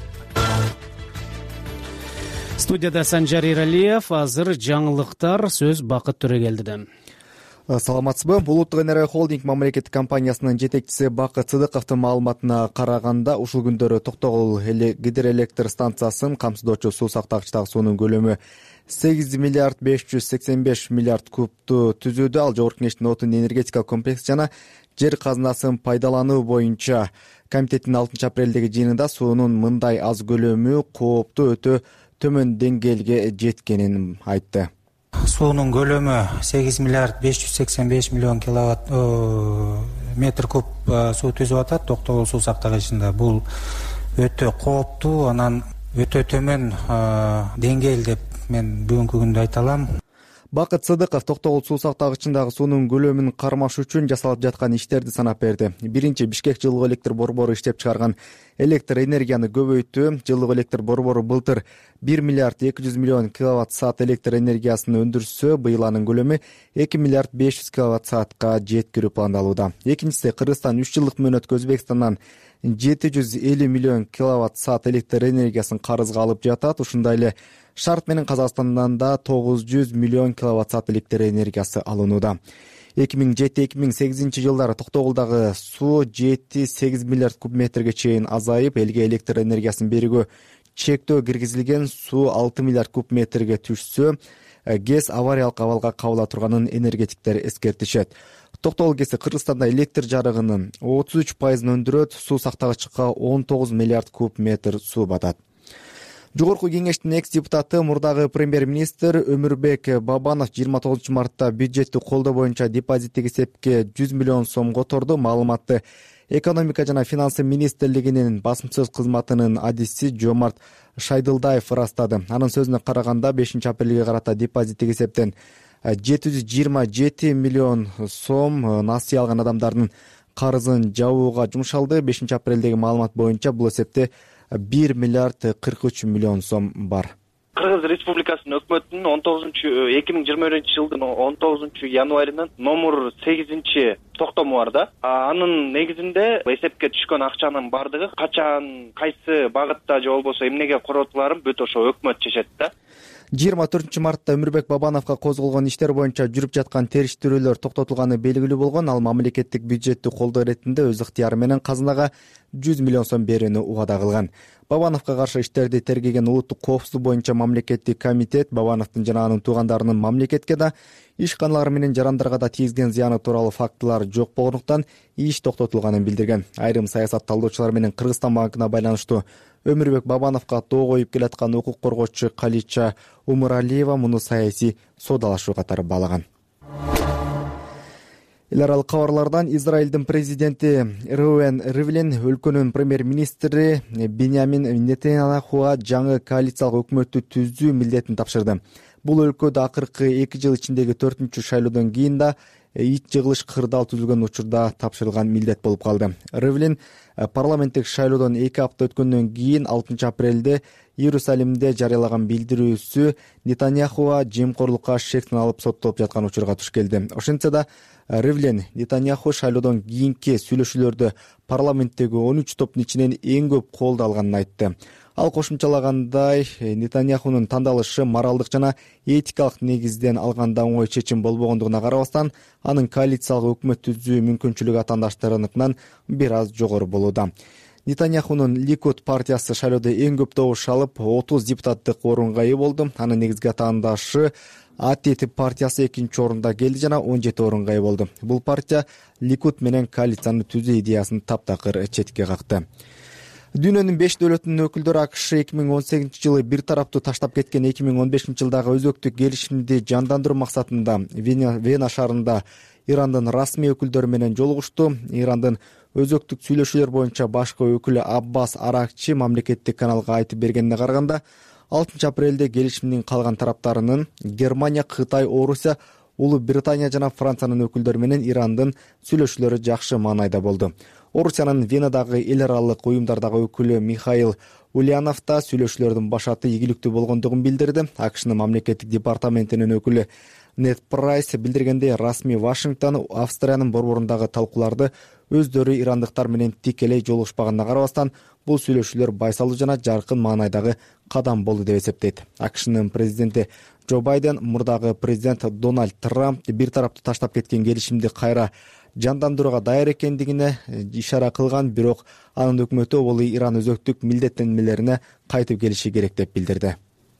Студияда Санжар Эралиев, азыр жаңылыктар, сөз Бакыт Төрөгелдиден. Саламатсызбы. Булуттук энергия холдинг мамлекеттик компаниясынын жетекчиси Бакыт Сыдыковдун маалыматына караганда, ушул күндөрү Токтогул гидроэлектр станциясын камсыздоочу суу сактагычтагы суунун көлөмү 8 миллиард 585 миллиард кубту түзүүдө. Ал Жогорку Кеңештин отун энергетика комплекси жана жер казынасын пайдалануу боюнча комитеттин 6 апрелдеги жыйынында суунун мындай аз көлөмү кооптуу өтө төмөн деңгээлге жеткенин айтты. Суунун көлөмү 8 миллиард 585 миллион киловатт метр куб суу түзүп атат Токтогул суу сактагычында. Бул өтө кооптуу, анан өтө төмөн деңгээл деп мен бүгүнкү күндө айта алам. Бакыт Сыдыков Токтогул суу сактагычындагы суунун көлөмүн кармаш үчүн жасалып жаткан иштерди санап берди. Биринчи, Бишкек жылуу электр борбору иштеп чыгарган электр энергияны көбөйтүү. Жылуу электр борбору былтыр 1 миллиард 200 миллион киловатт саат электр энергиясын өндүрсө, быйыл анын көлөмү 2 миллиард 500 киловатт саатка жеткирүү пландалууда. Экинчиси, Кыргызстан 3 жылдык мөөнөткө Өзбекстандан 750 миллион киловатт саат электр энергиясын карызга алып жатат. Ушундай эле шарт менен Казакстандан да 900 миллион киловатт саат электр энергиясы алынууда. 2007-2008 жылдары Токтогулдагы суу 7-8 миллиард куб метрге чейин азайып, элге электр энергиясын берүүгө чектөө киргизилген. Суу 6 миллиард куб метрге түшсө, ГЭС авариялык абалга кабыла турганын энергетиктер эскертишет. Токтогул ГЭСи Кыргызстанда электр жарыгынын 33% өндүрөт, суу сактагычка 19 миллиард куб метр суу батат. Жогорку Кеңештин экс-депутаты, мурдагы премьер-министр Өмүрбек Бабанов 29 мартта бюджетти колдоо боюнча депозиттик эсепке 100 миллион сом которду. Маалыматты экономика жана финансы министрлигинин басым сөз кызматынын адиси Жомарт Шайдылдаев ырастады. Анын сөзүнө караганда 5 апрелге карата депозиттик эсептен 727 миллион сом насыя алган адамдардын карызын жабууга жумшалды. 5 апрелдеги маалымат боюнча бул эсепте 1 миллиард 43 миллион сом бар. Кыргыз Республикасынын өкмөтүнүн 2021 жылдын 19 январынан номер 8 токтому бар да. Анын негизинде эсепке түшкөн акчанын бардыгы качан, кайсы багытта же болбосо эмнеге коротуларын бүт ошо өкмөт чечет да. 24 мартта Өмүрбек Бабановго козголгон иштер боюнча жүрүп жаткан териштирүүлөр токтотулганы белгилүү болгон. Ал мамлекеттик бюджетти колдоо иретинде өз ыктыяры менен казынага 100 миллион сом берүүнү убада кылган. Бабановго каршы иштерди тергеген улуттук коопсуздук боюнча мамлекеттик комитет Бабановдун жана анын туугандарынын мамлекетке да, ишканалар менен жарандарга да тийгизген зыяны тууралуу фактылар жок болгондуктан иш токтотулганын билдирген. Айрым саясат талдоочулар менен Кыргызстан банкына байланыштуу Өмүрбек Бабановго тоо коюп келаткан укук коргоочу Калича Умуралиева муну саясий соодалашуу катары баалаган. Эл аралык кабарлардан Израилдин президенти Рувен Ривлин өлкөнүн премьер-министри Биньямин Нетаньяхуга жаңы коалициялык өкмөттү түзүү милдетин тапшырды. бул өлкөдө акыркы 2 жыл ичиндеги 4-чү шайлоодон кийин да ит жыгылыш кырдаал түзүлгөн учурда тапшырылган милдет болуп калды. Ревлин парламенттик шайлоодон 2 апта өткөндөн кийин 6 апрелде Иерусалимде жарыялаган билдирүүсү Нетаньяхуга жемкорлукка шек салып соттолуп жаткан учурга туш келди. Ошентсе да Ревлин Нетаньяху шайлоодон кийинки сүйлөшүүлөрдө парламенттеги 13 топтун ичинен эң көп колду алганын айтты. Ал кошумчалагандай, Нетаньяхунун тандалышы моралдык жана этикалык негизден алганда оңой чечим болбогондугуна карабастан, анын коалициялык өкмөт түзүү мүмкүнчүлүгү атаандаштарыныкынан бир аз жогору болууда. Нетаньяхунун Ликуд партиясы шайлоодо эң көп добуш алып, 30 депутаттык орунга ээ болду. Анын негизги атаандашы Атет партиясы 2-орунда келди жана 17 орунга ээ болду. Бул партия Ликуд менен коалицияны түзүү идеясын таптакыр четке какты. Дүйнөнүн 5 дөөлөтүнүн өкүлдөрү АКШ 2018-жылы бир тараптуу таштап кеткен 2015-жылдагы өзөктүк келишимди жандандыруу максатында Вена шаарында Ирандын расмий өкүлдөрү менен жолугушту. Ирандын өзөктүк сүйлөшүүлөр боюнча башкы өкүлү Аббас Аракчи мамлекеттик каналга айтып бергенине караганда, 6 апрелде келишимдин калган тараптарынын Германия, Кытай, Орусия, Улуу Британия жана Франциянын өкүлдөрү менен Ирандын сүйлөшүүлөрү жакшы маанайда болду. Орусиянын Венадагы эл аралык уюмдардагы өкүлү Михаил Ульянов да сүйлөшүүлөрдүн башаты ийгиликтүү болгондугун билдирди. АКШнын мамлекеттик департаментинин өкүлү Нед Прайс билдиргендей, расмий Вашингтон Австриянын борборундагы талкууларды өздөрү ирандыктар менен тикелей жолугушпаганына карабастан, бул сүйлөшүүлөр байсалуу жана жаркын маанайдагы кадам болду деп эсептейт. АКШнын президенти Джо Байден мурдагы президент Дональд Трамп бир тараптуу таштап кеткен келишимди кайра жандандырууга даяр экендигине ишара кылган, бирок анын өкмөтү бул Иран өзөктүк милдеттенмелерине кайтып келиши керек деп билдирди.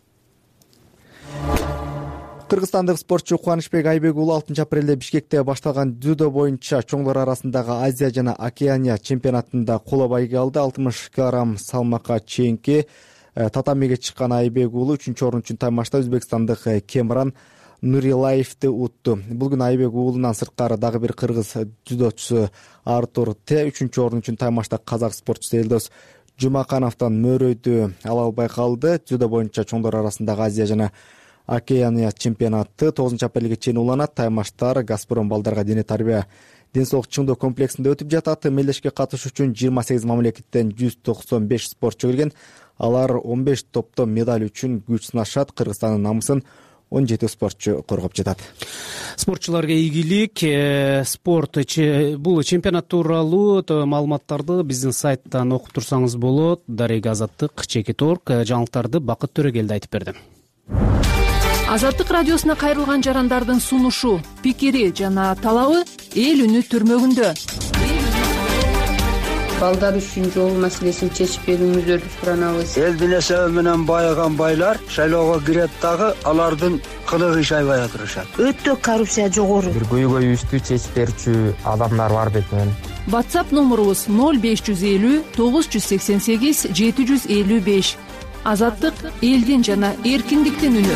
Кыргызстандык спортчу Кубанычбек Айбек уулу 6 апрелде Бишкекте башталган дзюдо боюнча чоңдор арасындагы Азия жана Океания чемпионатында коло байге алды. 60 кг салмакка чейинки татамиге чыккан Айбек уулу 3-орун үчүн таймашта өзбекстандык Кемран Нурилаевди утту. Бул күнү Айбек уулунан сырткары дагы бир кыргыз дзюдочусу Артур Т 3-орун үчүн таймашта казак спортчусу Элдос Жумакановдон мөөрөйдү ала албай калды. Дзюдо боюнча чоңдор арасындагы Азия жана Океания чемпионаты 9 апрелге чейин уланат. Таймаштар Газпром балдарга дене тарбия ден соолук чыңдоо комплексинде өтүп жатат. Мелдешке катышуу үчүн 28 мамлекеттен 195 спортчу келген. Алар 15 топто медаль үчүн күч сынашат. Кыргызстандын намысын 17 спортчу коргоп жатат. Спортчуларга ийгилик. Бул чемпионат тууралуу маалыматтарды биздин сайттан окуп турсаңыз болот. Дарега Азаттык, Чекит.орг жаңылыктарды Бакыт Төрөгелди айтып берди. Азаттык радиосуна кайрылган жарандардын сунушу, пикири жана талабы эл үнү түрмөгүндө. Балдар үчүн жол маселесин чечип берүүңүздөрдү суранабыз. Элдин эсеби менен байыган байлар шайлоого кирет дагы алардын кылыгы иш аябай турушат. Өтө коррупция жогору. Бир көйгөйүбүздү чечип берчү адамдар бар бекен. WhatsApp номурубуз 0550 988 755. Азаттык элдин жана эркиндиктин үнү.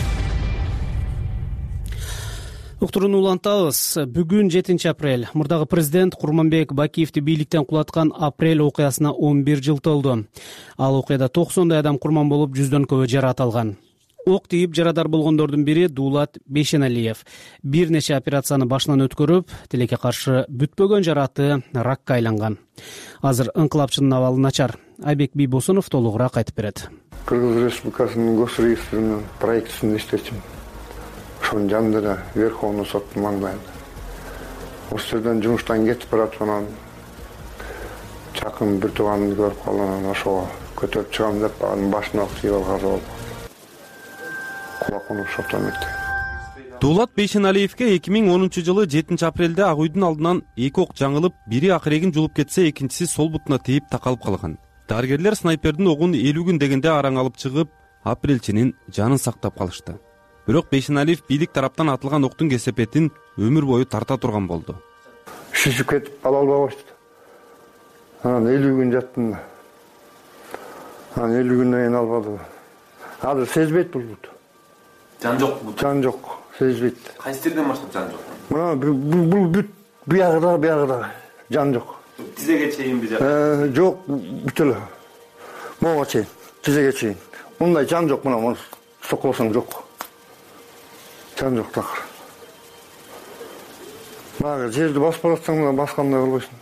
Уктурууну улантабыз. Бүгүн 7 апрель. Мурдагы президент Курманбек Бакиевди бийликтен кулаткан апрель окуясына 11 жыл толду. Ал окуяда 90 адам курман болуп, 100дөн көбү жаракат алган. Ок тийип жарадар болгондордун бири Дулат Бейшеналиев. Бир нече операцияны башынан өткөрүп, тилекке каршы бүтпөгөн жараты ракка айланган. Азыр ыңкылапчынын абалы начар. Айбек Бийбосунов толугураак айтып берет. Кыргыз Республикасынын госреестринин проектисин иштечим. Ошонун жанында да Верховный соттун маңдайында. Осы жерден жумуштан кетип баратып анан чакын бир тууганымды көрүп калган, ошого көтөрүп чыгам деп анын башына тийип алган болду. Кулакунук шофтон мекте. Дулат Бейшеналиевке 2010-жылы 7 апрелде Ак үйдүн алдынан 2 ок жаңылып, бири акырегин жулуп кетсе, экинчиси сол бутуна тийип такалып калган. Дарыгерлер снайпердин огун 50 күн дегенде араң алып чыгып, апрелчинин жанын сактап калышты. Бирок Бейшеналиев бийлик тараптан атылган октун кесепетин өмүр бою тарта турган болду. Шишип кетип ала албай баштады. Анан 50 күн жаттым. Анан 50 күндөн кийин албады. Азыр сезбейт бул бут. Жан жок. Жан жок, сезбейт. Кайсы жерден баштап жан жок? Мына бул бүт биягыда жан жок. Тизеге чейинби жак? Жок, бүт эле. Могу чейин, тизеге чейин. Мындай жан жок, мына соколсоң жок. жан жок такыр. Баягы жерди басып баратсаң да баскандай болбойсуң.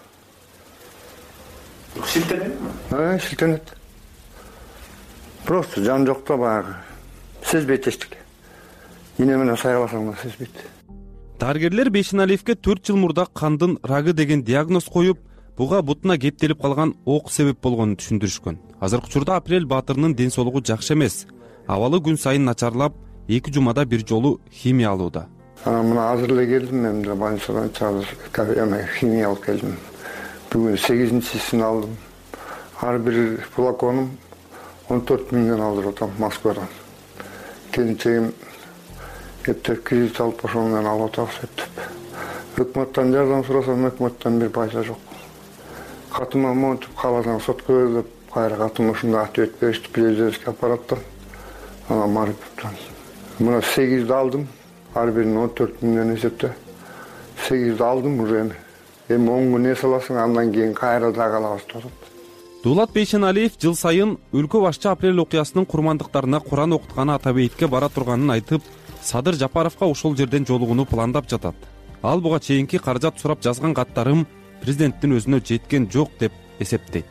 Шилтенет? Шилтенет. Просто жан жокто баягы сезбейт эчтеке. Ине менен сайгаласаң да сезбейт. Дарыгерлер Бейшеналиевке 4 жыл мурда кандын рагы деген диагноз коюп, буга бутуна кептелип калган ок себеп болгонун түшүндүрүшкөн. Азыркы учурда Апрель Баатырынын ден соолугу жакшы эмес. Абалы күн сайын начарлап, 2 жумада бир жолу химия алууда. Мына азыр эле келдим, мен да больницадан чыгып, химия алып келдим. Бүгүн 8-син алдым. Ар бир флаконум 14 миңден алдырып атам Москвадан. Келинчегим эптеп кредит алып ошону менен алып атабыз эптеп. Өкмөттөн жардам сурасам, өкмөттөн бир пайса жок. Катыма монтуп каласаң сотко бер деп, кайра катыма ушундай ответ беришти президентский аппараттан. Анан Мариповдон. Мына 8 алдым. Ар бирин 14 миңден эсепте. 8 алдым уже эми. Эми 10 күн эс аласың, андан кийин кайра дагы алабыз деп. Дулат Бейшеналиев жыл сайын өлкө башчы Апрель окуясынын курмандыктарына Куран окутканы Атабейитке бара турганын айтып, Садыр Жапаровго ошол жерден жолугууну пландап жатат. Ал буга чейинки каражат сурап жазган каттарым президенттин өзүнө жеткен жок деп эсептейт.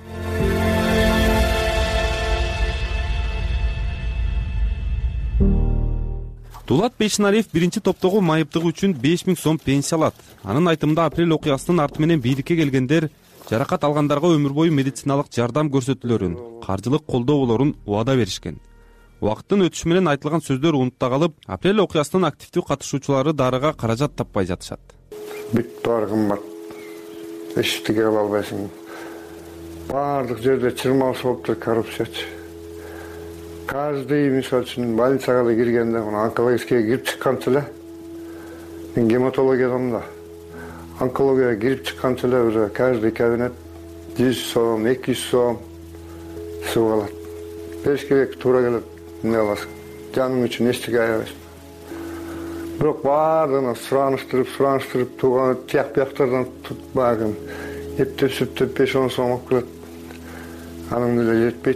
Дулат Бейшеналиев биринчи топтогу майыптыгы үчүн 5000 сом пенсия алат. Анын айтымында Апрель окуясынын арты менен бийликке келгендер жаракат алгандарга өмүр бою медициналык жардам көрсөтүүлөрүн, каржылык колдоо болорун убада беришкен. Убакыттын өтүшү менен айтылган сөздөр унутта калып, Апрель окуясынын активдүү катышуучулары дарыга каражат таппай жатышат. Бүт баары кымбат. Эчтеке кыла албайсың. Баардык жерде чырмалыш болуптур, коррупциячы. Каждый, мисалы үчүн, больницага да киргенде, онкологическийге кирип чыкканча эле, мен гематологиядамын да. Онкологияга кирип чыкканча эле уже каждый кабинет 100 сом, 200 сом суу алат. Бериш керек, туура келет, эмне аласың. Жаның үчүн эчтеке аябайсың. Бирок баардыгына сураныштырып, тууган тияк-бияктардан баягы эптеп-сүптөп 5-10 сом алып келет. Анын деле жетпейт.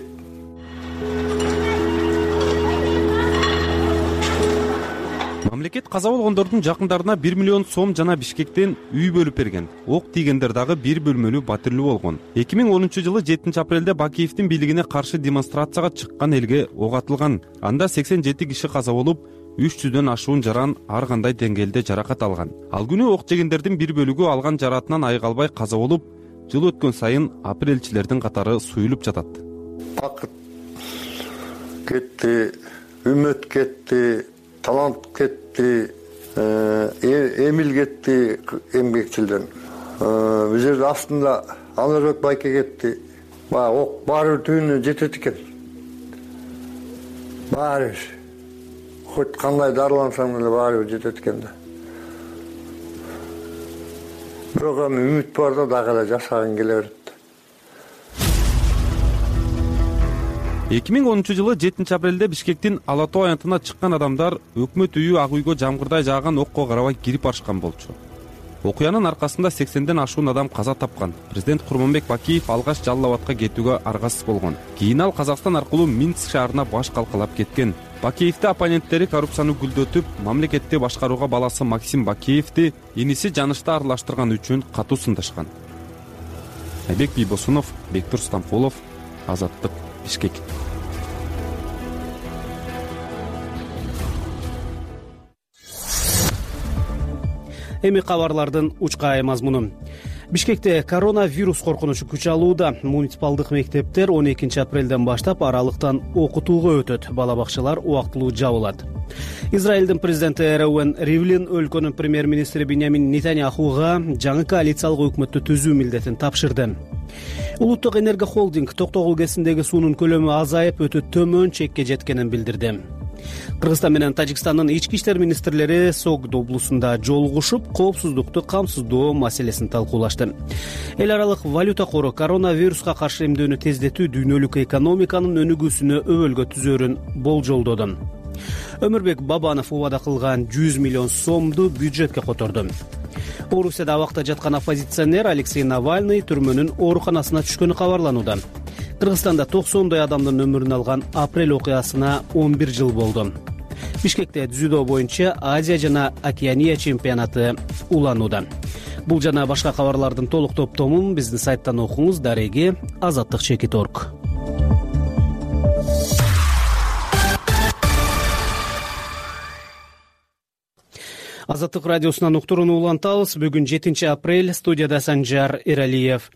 Мамлекет каза болгондордун жакындарына 1 миллион сом жана Бишкектен үй бөлүп берген. Ок тийгендер дагы 1 бөлмөлүү батирлүү болгон. 2010 жылы 7 апрелде Бакиевдин бийлигине каршы демонстрацияга чыккан элге ок атылган. Анда 87 киши каза болуп, 300дөн ашуун жаран ар кандай деңгээлде жаракат алган. Ал күнү ок жегендердин бир бөлүгү алган жаратынан айыга албай каза болуп, жыл өткөн сайын апрелчилердин катары суюлуп жатат. Бакыт кетти, үмүт кетти, талант кетти, эмил кетти эмгекчилден. Бул жерде астында Анарбек байке кетти. Ок баары түбүнө жетет экен. Баары хоть кандай дарылансаң деле баары жетет экен да. Бирок үмүт бар да, дагы эле жашагың келе берет. 2010 жылы 7 апрелде Бишкектин Ала Тоо аянтына чыккан адамдар өкмөт үйү Ак үйгө жамгырдай жааган окко карабай кирип барышкан болчу. Окуянын аркасында 80ден ашуун адам каза тапкан. Президент Курманбек Бакиев алгаш Жалал Абадка кетүүгө аргасыз болгон. Кийин ал Казакстан аркылуу Минск шаарына баш калкалап кеткен. Бакиевди оппоненттери коррупцияны гүлдөтүп, мамлекетти башкарууга баласы Максим Бакиевди иниси жанышта аралаштырган үчүн катуу сындашкан. Айбек Бийбосунов, Бектур Стамполов, Азаттык, Бишкек. Эми кабарлардын учкай мазмуну. Бишкекте коронавирус коркунучу күч алууда. Муниципалдык мектептер 12 апрелден баштап аралыктан окутууга өтөт. Бала бакчалар убактылуу жабылат. Израилдин президенти Рeuven Ривлин өлкөнүн премьер-министри Биньямин Нетаньяхуга жаңы коалициялык өкмөттү түзүү милдетин тапшырды. Улуттук энергия холдинг Токтогул КЭСиндеги суунун көлөмү азайып, өтө төмөн чекке жеткенин билдирди. Кыргызстан менен Тажикстандын ички иштер министрлери Согд облусунда жолугушуп, коопсуздукту камсыздоо маселесин талкуулашты. Эл аралык валюта кору коронавируска каршы эмдөөнү тездетүү дүйнөлүк экономиканын өнүгүүсүнө өбөлгө түзөрүн болжолдоду. Өмүрбек Бабанов убада кылган 100 миллион сомду бюджетке которду. Орусияда абакта жаткан оппозиционер Алексей Навальный түрмөнүн ооруканасына түшкөнү кабарланууда. Кыргызстанда 90 адамдын өмүрүн алган апрель окуясына 11 жыл болду. Бишкекте дзюдо боюнча Азия жана Океания чемпионаты уланууда. Бул жана башка кабарлардын толук топтомун биздин сайттан окуңуз. Дареги Азаттык.org. Азаттык радиосунан уктурууну улантабыз. Бүгүн 7 апрель. Студияда Санжар Эралиев.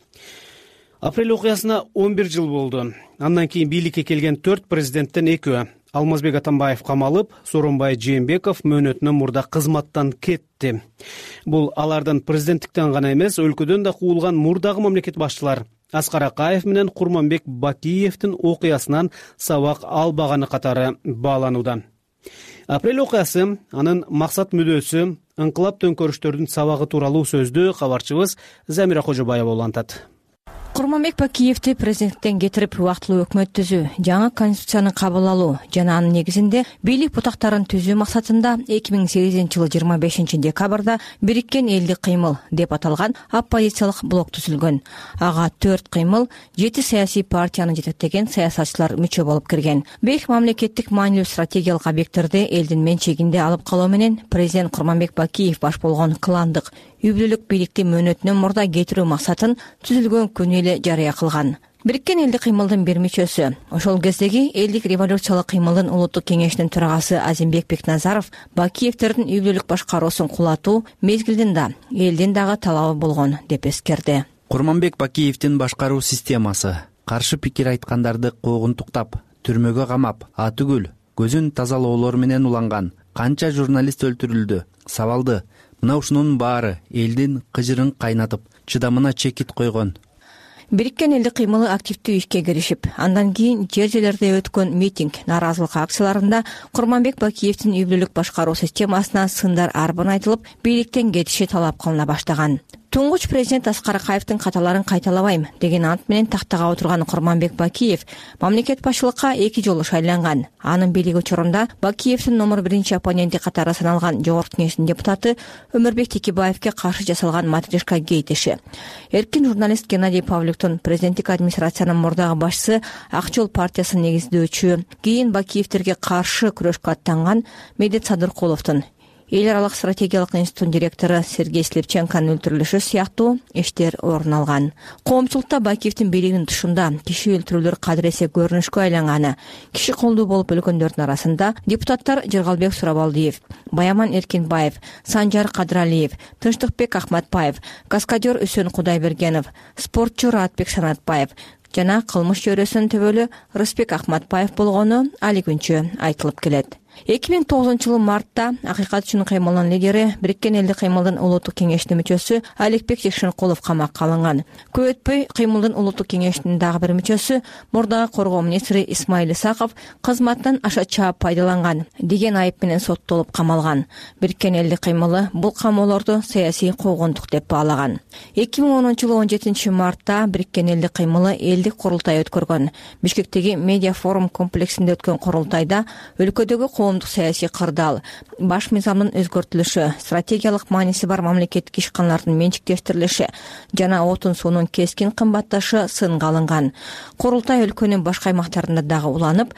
Апрель окуясына 11 жыл болду. Андан кийин бийликке келген 4 президенттен экөө Алмазбек Атамбаев камалып, Сооронбай Жээнбеков мөөнөтүнөн мурда кызматтан кетти. Бул алардын президенттиктен гана эмес, өлкөдөн да куулган мурдагы мамлекет башчылар Аскар Акаев менен Курманбек Бакиевдин окуясынан сабак албаганы катары бааланууда. Апрель окуясы, анын максат мүдөөсү, ыңкылап төңкөрүштөрдүн сабагы тууралуу сөздү кабарчыбыз Замира Кожобаева улантат. Курманбек Бакиевди президенттен кетирип убактылуу өкмөт түзүү, жаңы конституцияны кабыл алуу жана анын негизинде бийлик бутактарын түзүү максатында 2008-жылы 25 декабрда Бириккен элдик кыймыл деп аталган оппозициялык блок түзүлгөн. Ага 4 кыймыл, 7 саясий партияны жетектеген саясатчылар мүчө болуп кирген. 5 мамлекеттик маанилүү стратегиялык объекттерди элдин менчегинде алып калуу менен президент Курманбек Бакиев баш болгон кландык үйбүлүлүк бийликти мөөнөтүнөн мурда кетирүү максатын түзүлгөн күнү эле жарыя кылган. Бириккен элдик кыймылдын бир мүчөсү, ошол кездеги элдик революциялык кыймылдын улуттук кеңешинин төрагасы Азимбек Бекназаров Бакиевдердин үйбүлүлүк башкаруусун кулатуу мезгилдин да элдин дагы талабы болгон деп эскерди. Курманбек Бакиевдин башкаруу системасы каршы пикир айткандарды куугунтуктап, түрмөгө камап, атүгүл көзүн тазалоолор менен уланган. Канча журналист өлтүрүлдү, сабалды. Мына ушунун баары элдин кыжырын кайнатып, чыдамына чекит койгон. Бириккен элдик кыймылы активдүү ишке киришип, андан кийин жер-жерлерде өткөн митинг, нааразылык акцияларында Курманбек Бакиевдин үйбүлүлүк башкаруу системасына сындар арбын айтылып, бийликтен кетиши талап кылына баштаган. Туңгуч президент Аскар Акаевдин каталарын кайталабайм деген ант менен тактага отурган Курманбек Бакиев мамлекет башчылыкка 2 жолу шайланган. Анын бийлиги учурунда Бакиевдин номер 1 оппоненти катары саналган Жогорку Кеңештин депутаты Өмүрбек Текебаевге каршы жасалган матришка кейтиши. Эркин журналист Геннадий Павлюктун президенттик администрациянын мурдагы башчысы Ак жол партиясын негиздөөчү, кийин Бакиевдерге каршы күрөшкө аттанган Медет Садыркуловдун Эл аралык стратегиялык институттун директору Сергей Слепченконун өлтүрүлүшү сыяктуу иштер орун алган. Коомчулукта Бакиевдин бийлигинин тушунда киши өлтүрүүлөр кадыресе көрүнүшкө айланганы. Киши колдуу болуп өлгөндөрдүн арасында депутаттар Жыргалбек Сурабалдиев, Баяман Эркинбаев, Санжар Кадралиев, Тынчтыкбек Акматбаев, каскадер Үсөн Кудайбергенов, спортчу Раатбек Санатбаев жана кылмыш чөйрөсүнүн төбөлү Рыспек Акматбаев болгону али күнчө айтылып келет. 2009-жылы мартта Акыйкат үчүн кыймылдын лидери Бириккен элдик кыймылдын улуттук кеңешинин мүчөсү Аликбек Жекшенкулов камакка алынган. Көп өтпөй кыймылдын улуттук кеңешинин дагы бир мүчөсү мурдагы коргоо министри Исмаил Исаков кызматтан аша чаап пайдаланган деген айып менен соттолуп камалган. Бириккен элдик кыймылы бул камоолорду саясий куугунтук деп баалаган. 2010-жылы 17 мартта Бириккен элдик кыймылы элдик курултай өткөргөн. Бишкектеги медиа форум комплексинде өткөн курултайда өлкөдөгү коомдук саясий кырдаал, баш мыйзамдын өзгөртүлүшү, стратегиялык мааниси бар мамлекеттик ишканалардын менчиктештирилиши жана отун суунун кескин кымбатташы сынга алынган. Курултай өлкөнүн башка аймактарында дагы уланып,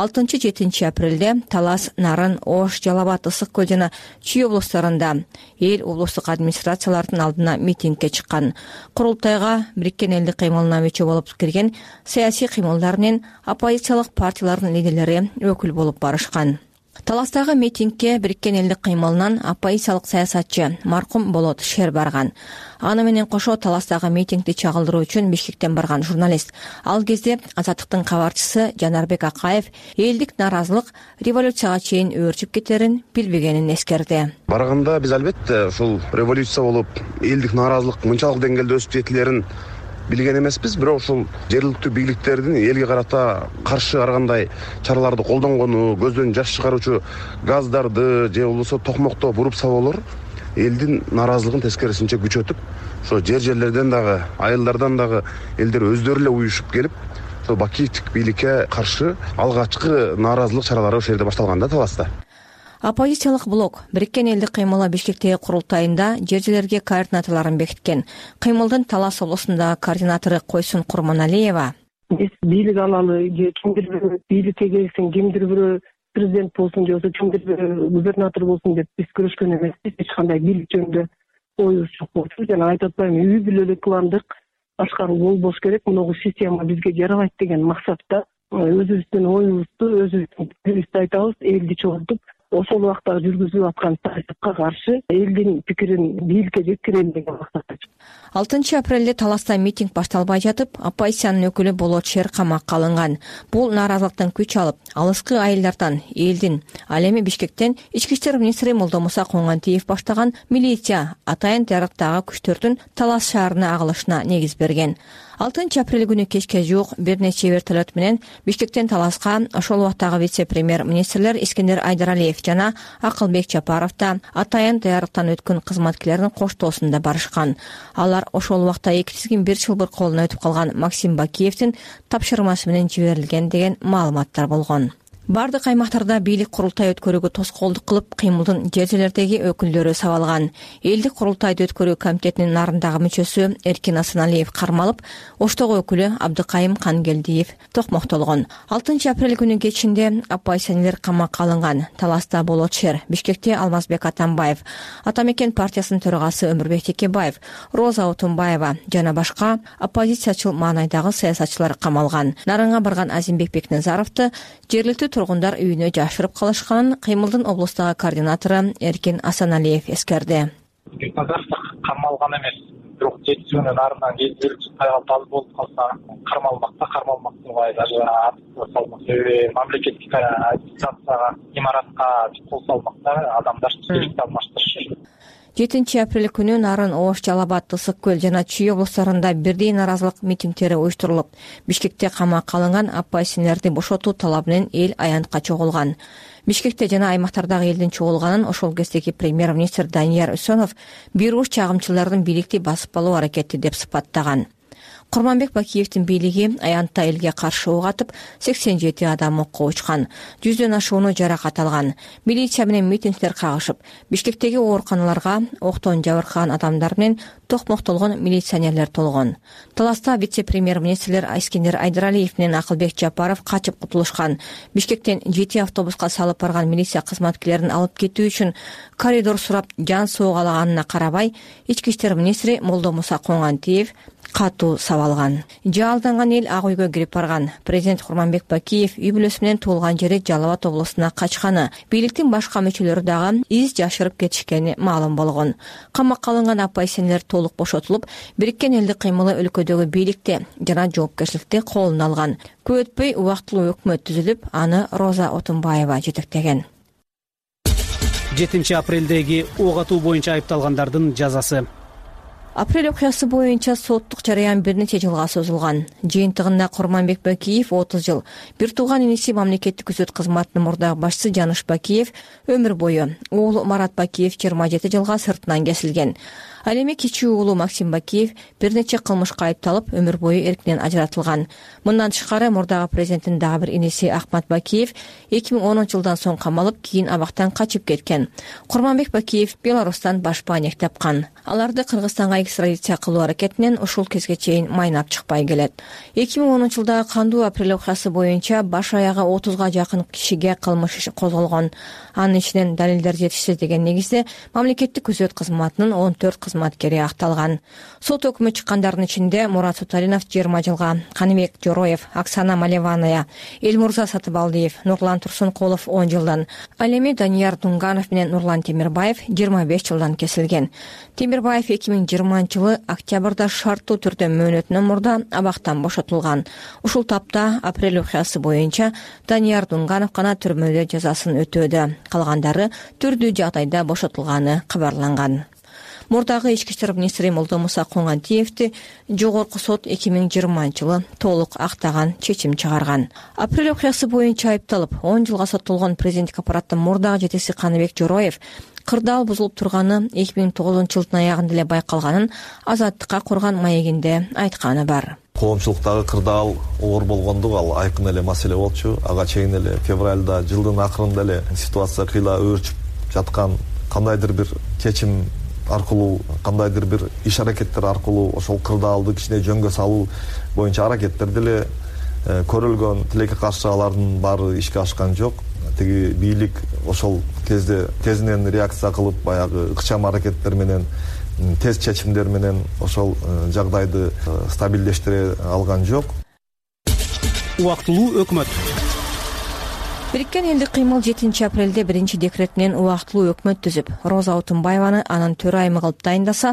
6-7 апрелде Талас, Нарын, Ош, Жалал Абад, Ысык көл жана Чүй облустарында эл облустук администрациялардын алдына митингге чыккан. Курултайга Бириккен элдик кыймылына мүчө болуп кирген саясий кыймылдар менен оппозициялык партиялардын лидерлери өкүл болуп барышкан. Таластагы митингке Бириккен элдик кыймылынан оппозициялык саясатчы маркум Болот Шер барган. Аны менен кошо Таластагы митингди чагылдыруу үчүн Бишкектен барган журналист. Ал кезде Азаттыктын кабарчысы Жанарбек Акаев элдик наразылык революцияга чейин өөрчүп кетерин билбегенин эскерди. Барганда биз албетте ушул революция болуп, элдик наразылык мынчалык деңгээлде өсүп кетилерин билген эмеспиз, бирок ушул жергиликтүү бийликтердин элге карата каршы ар кандай чараларды колдонгону, көздөн жаш чыгаруучу газдарды же болбосо токмокто буруп салуулар элдин наразылыгын тескерисинче күчөтүп, ошо жерлерден дагы, айылдардан дагы элдер өздөрү эле уюшуп келип, ошо Бакиевдик бийликке каршы алгачкы наразылык чаралары ошол жерде башталган да, Таласта. Оппозициялык блок Бириккен элдик кыймылы Бишкектеги курултайында жер-жерлерге координаторлорун бекиткен. Кыймылдын Талас облусундагы координатору Койсун Курманалиева: биз бийлик алалы же кимдир бирөө бийликке келсин, кимдир бирөө президент болсун же болбосо кимдир губернатор болсун деп биз күрөшкөн эмеспиз. Эч кандай бийлик жөнүндө оюбуз жок болчу. Жана айтып атпаймынбы, үй бүлөлүк кландык башкаруу болбош керек. Мунугу система бизге жарабайт деген максатта өзүбүздүн оюбузду, өзүбүздүн пикирибизди айтабыз, элди чогултуп, ошол убакта жүргүзүлүп аткан саясатка каршы элдин пикирин бийликке жеткирели деген максатта. 6 апрелде Таласта митинг башталбай жатып, оппозициянын өкүлү Болот Шер камакка алынган. Бул нааразылыктан күч алып, алыскы айылдардан, элдин, ал эми Бишкектен ички иштер министри Молдомуса Коңгантиев баштаган милиция атайын теракттагы күчтөрдүн Талас шаарына агылышына негиз берген. 6 апрель күнү кечке жуук бир нече вертолет менен Бишкектен Таласка ошол убактагы вице-премьер министрлер Искендер Айдаралиев жана Акылбек Жапаров да атайын даярдыктан өткөн кызматкерлердин коштоосунда барышкан. Алар ошол убакта 2 тизгин бир чылбыр колуна өтүп калган Максим Бакиевдин тапшырмасы менен жиберилген деген маалыматтар болгон. Бардык аймактарда бийлик курултай өткөрүүгө тоскоолдук кылып, кыймылдын жер жерлердеги өкүлдөрү сабалган. Элдик курултайды өткөрүү комитетинин нарындагы мүчөсү Эркин Асаналиев кармалып, Оштогу өкүлү Абдыкайым Кангелдиев токмоктолгон. 6 апрель күнү кечинде оппозиционерлер камакка алынган. Таласта Болот Шер, Бишкекте Алмазбек Атамбаев, Ата мекен партиясынын төрагасы Өмүрбек Текебаев, Роза Отунбаева жана башка оппозициячыл маанайдагы саясатчылар камалган. Нарынга барган Азимбек Бекназаровду жергиликтүү тургундар үйүнө жашырып калышканын кыймылдын облустагы координатору Эркин Асаналиев эскерди. Бекназаров кармалган эмес, бирок жетүүнүн нарынан кайгалталы болуп калса кармалмак даже салмак. Себеби мамлекеттик администрацияга, имаратка кол салмакта адамдар сүйлөп алмаштырышат. 7 апрель күнү Нарын, Ош, Жалал Абад, Ысык Көл жана Чүй облустарында бирдей нааразылык митингдери уюштурулуп, Бишкекте камакка алынган оппозиционерлерди бошотуу талабы менен эл аянтка чогулган. Бишкекте жана аймактардагы элдин чогулганын ошол кездеги премьер-министр Данияр Үсөнов бир уч чагымчылардын бийликти басып алуу аракети деп сыпаттаган. Курманбек Бакиевдин бийлиги аянтта элге каршы ок атып, 87 адам окко учкан, 100дөн ашууну жаракат алган. Милиция менен митингдер кагышып, Бишкектеги ооруканаларга октон жабыркаган адамдар менен токмоктолгон милиционерлер толгон. Таласта вице-премьер-министрлер Искендер Айдаралиев менен Акылбек Жапаров качып кутулушкан. Бишкектен 7 автобуска салып барган милиция кызматкерлерин алып кетүү үчүн коридор сурап жан соогалаганына карабай, ички иштер министри Молдомуса Коңгантиев катуу сабалган. Жалданган эл ак үйгө кирип барган. Президент Курманбек Бакиев үй бүлөсү менен туулган жери Жалал Абад облусуна качканы, бийликтин башка мүчөлөрү дагы из жашырып кетишкени маалым болгон. Камакка алынган оппозиционерлер толук бошотулуп, Бириккен элдик кыймылы өлкөдөгү бийликти жана жоопкерчиликти колуна алган. Көп өтпөй убактылуу өкмөт түзүлүп, аны Роза Отунбаева жетектеген. 7 апрелдеги ок атуу боюнча айыпталгандардын жазасы. Апрель окуясы боюнча соттук жараян бир нече жылга созулган. Жыйынтыгында Курманбек Бакиев 30 жыл, бир тууган иниси мамлекеттик күзөт кызматынын мурдагы башчысы Жаныш Бакиев өмүр бою, уулу Марат Бакиев 27 жылга сыртынан кесилген. Ал эми кичүү уулу Максим Бакиев бир нече кылмышка айыпталып, өмүр бою эркинен ажыратылган. Мындан тышкары мурдагы президенттин дагы бир иниси Ахмат Бакиев 2010 жылдан соң камалып, кийин абактан качып кеткен. Курманбек Бакиев Беларустан башпаанек тапкан. Аларды Кыргызстанга экстрадиция кылуу аракетинен ушул кезге чейин майнап чыкпай келет. 2010 жылдагы кандуу апрель окуясы боюнча баш аягы 30га жакын кишиге кылмыш иши козголгон. Анын ичинен далилдер жетишсиз деген негизде мамлекеттик күзөт кызматынын 14 кызматкери акталган. Сот өкмү чыккандардын ичинде Мурат Суталинов 20 жылга, Каныбек Жороев, Оксана Малеваная, Элмурза Сатыбалдиев, Нурлан Турсункулов 10 жылдан, ал эми Данияр Дунганов менен Нурлан Темирбаев 25 жылдан кесилген. Темирбаев 2020 жылы октябрда шарттуу түрдө мөөнөтүнөн мурда абактан бошотулган. Ушул тапта апрель окуясы боюнча Данияр Дунганов гана түрмөдө жазасын өтөөдө. Калгандары түрдүү жагдайда бошотулганы кабарланган. Мурдагы ички иштер министри Молдомуса Коңгантиевди жогорку сот 2020 жылы толук актаган чечим чыгарган. Апрель окуясы боюнча айыпталып 10 жылга соттолгон президенттик аппараттын мурдагы жетекчиси Каныбек Жороев кырдаал бузулуп турганы 2009 жылдын аягында эле байкалганын Азаттыкка курган маегинде айтканы бар. Коомчулуктагы кырдаал оор болгондугу ал айкын эле маселе болчу. Ага чейин эле февралда жылдын акырында эле ситуация кыйла өөрчүп жаткан, кандайдыр бир чечим аркылуу, кандайдыр бир иш аракеттер аркылуу ошол кырдаалды кичине жөнгө салуу боюнча аракеттер деле көрүлгөн. Тилекке каршы алардын баары ишке ашкан жок. тиги бийлик ошол кезде тезинен реакция кылып баягы ыкчам аракеттер менен тез чечимдер менен ошол жагдайды стабилдештире алган жок. Убактылуу өкмөт. Бириккен элдик кыймыл 7 апрелде 1 декрет менен убактылуу өкмөт түзүп, Роза Отунбаеваны анын төрайымы кылып дайындаса,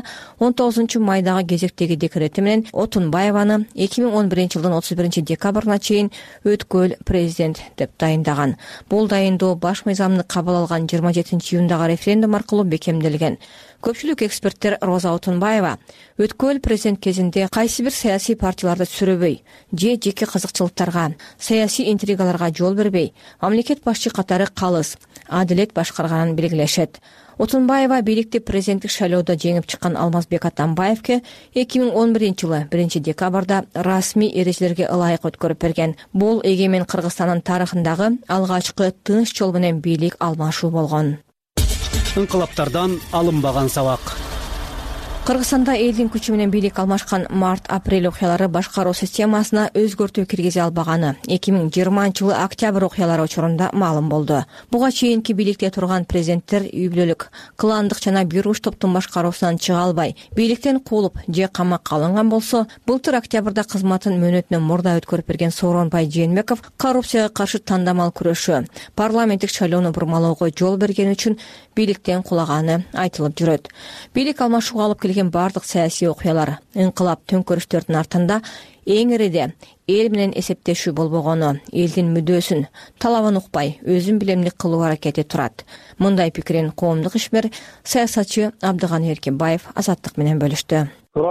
19 майдагы кезектеги декрети менен Отунбаеваны 2011 жылдын 31 декабрына чейин өткөл президент деп дайындаган. Бул дайындоо баш мыйзамды кабыл алган 27 июндагы референдум аркылуу бекемделген. Көпчүлүк эксперттер Роза Отунбаева өткөл президент кезинде кайсы бир саясий партияларды сүрөбөй же жеке кызыкчылыктарга, саясий интригаларга жол бербей, мамлекет башчы катары калыс, адилет башкарганын белгилешет. Отунбаева бийликти президенттик шайлоодо жеңип чыккан Алмазбек Атамбаевке 2011 жылы 1 декабрда расмий эрежелерге ылайык өткөрүп берген. Бул эгемен Кыргызстандын тарыхындагы алгачкы тынч жол менен бийлик алмашуу болгон. Инкылаптардан алынбаган сабак. Кыргызстанда элдин күчү менен бийлик алмашкан март-апрель окуялары башкаруу системасына өзгөртүү киргизе албаганы 2020 жылы октябрь окуялары учурунда маалым болду. Буга чейинки бийликте турган президенттер үй бүлөлүк, кландык жана бирууш топтун башкаруусунан чыга албай, бийликтен куулуп же камакка алынган болсо, былтыр октябрда кызматын мөөнөтүнөн мурда өткөрүп берген Сооронбай Жээнбеков коррупцияга каршы тандамал күрөшүү, парламенттик шайлоону бурмалоого жол берген үчүн бийликтен кулаганы айтылып жүрөт. Бийлик алмашууга алып келген бардык саясий окуялар, инкылап төңкөрүштөрдүн артында эң ириде эл менен эсептешүү болбогону, элдин мүдөөсүн, талабын укпай, өзүн билемдик кылуу аракети турат. Мындай пикирин коомдук ишмер, саясатчы Абдыганы Эркебаев Азаттык менен бөлүштү.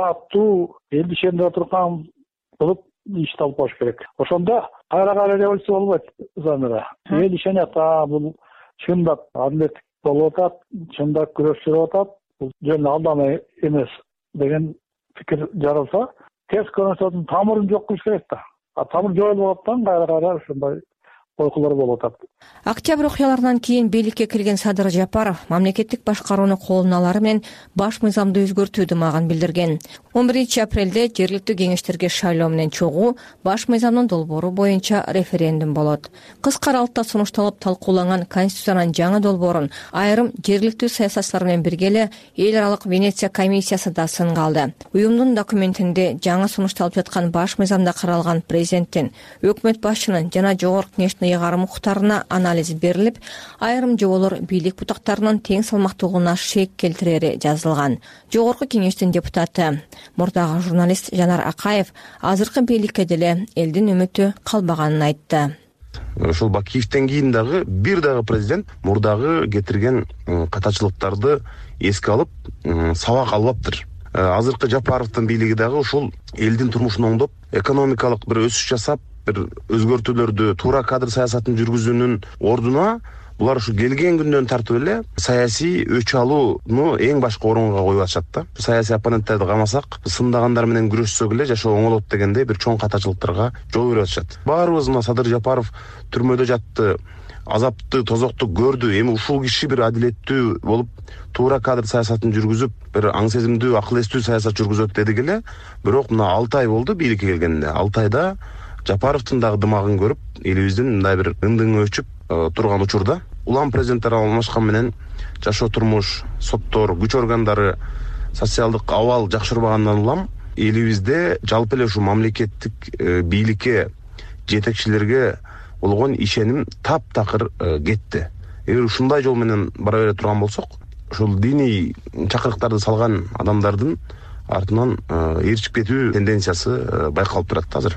Аттуу элди ишендире турган кылып иш алып баш керек. Ошондо кайра революция болбойт Замира. Эл ишенет, бул чындап адилеттик болуп атат, чындап күрөш жүрүп атат, бул жөн алдама эмес деген пикир жаралса, тез көрүнүшөтүн тамырын жок кылыш керек да. Тамыр жоюлуп атат, кайра ушундай ойкулар болуп атат. Октябрь окуяларынан кийин бийликке кирген Садыр Жапаров мамлекеттик башкарууну колуна алары менен баш мыйзамды өзгөртүүдү маган билдирген. 11 апрелде жергиликтүү кеңештерге шайлоо менен чогуу баш мыйзамдын долбоору боюнча референдум болот. Кыска аралыкта сунушталып талкууланган Конституциянын жаңы долбоорун айрым жергиликтүү саясатчылар менен бирге эле эл аралык Венеция комиссиясы да сынга алды. Уюмдун документинде жаңы сунушталып жаткан баш мыйзамда каралган президенттин, өкмөт башчынын жана жогорку кеңештин ыйгарым укуктарына анализ берилип, айрым жоболор бийлик бутактарынын тең салмактуулугуна шек келтирери жазылган. Жогорку кеңештин депутаты, мурдагы журналист Жанар Акаев азыркы бийликке деле элдин үмүтү калбаганын айтты. Ошол Бакиевден кийин дагы бир дагы президент мурдагы кетирген катачылыктарды эске алып, сабак албаптыр. Азыркы Жапаровдун бийлиги дагы ушул элдин турмушун оңдоп, экономикалык бир өсүш жасап, бир өзгөртүүлөрдү, туура кадр саясатын жүргүзүүнүн ордуна булар ушу келген күндөн тартып эле саясий өч алууну эң башкы орунга коюп атышат да. Саясий оппоненттерди камасак, сындагандар менен күрөшсөк эле жашоо оңолот дегендей бир чоң катачылыктарга жол берип атышат. Баарыбыз мына Садыр Жапаров түрмөдө жатты, азапты, тозокту көрдү. Эми ушул киши бир адилеттүү болуп, туура кадр саясатын жүргүзүп, бир аң сезимдүү, акыл эстүү саясат жүргүзөт дедик эле. Бирок мына 6 ай болду бийликке келгенде. 6 айда Жапаровдун дагы дымагын көрүп, элибиздин мындай бир ындыгы өчүп турган учурда улам президенттер алмашкан менен жашоо турмуш, соттор, күч органдары, социалдык абал жакшырбагандан улам элибизде жалпы эле ушу мамлекеттик бийликке, жетекчилерге болгон ишеним таптакыр кетти. Эгер ушундай жол менен бара бере турган болсок, ушул диний чакырыктарды салган адамдардын артынан ээрчип кетүү тенденциясы байкалып турат азыр.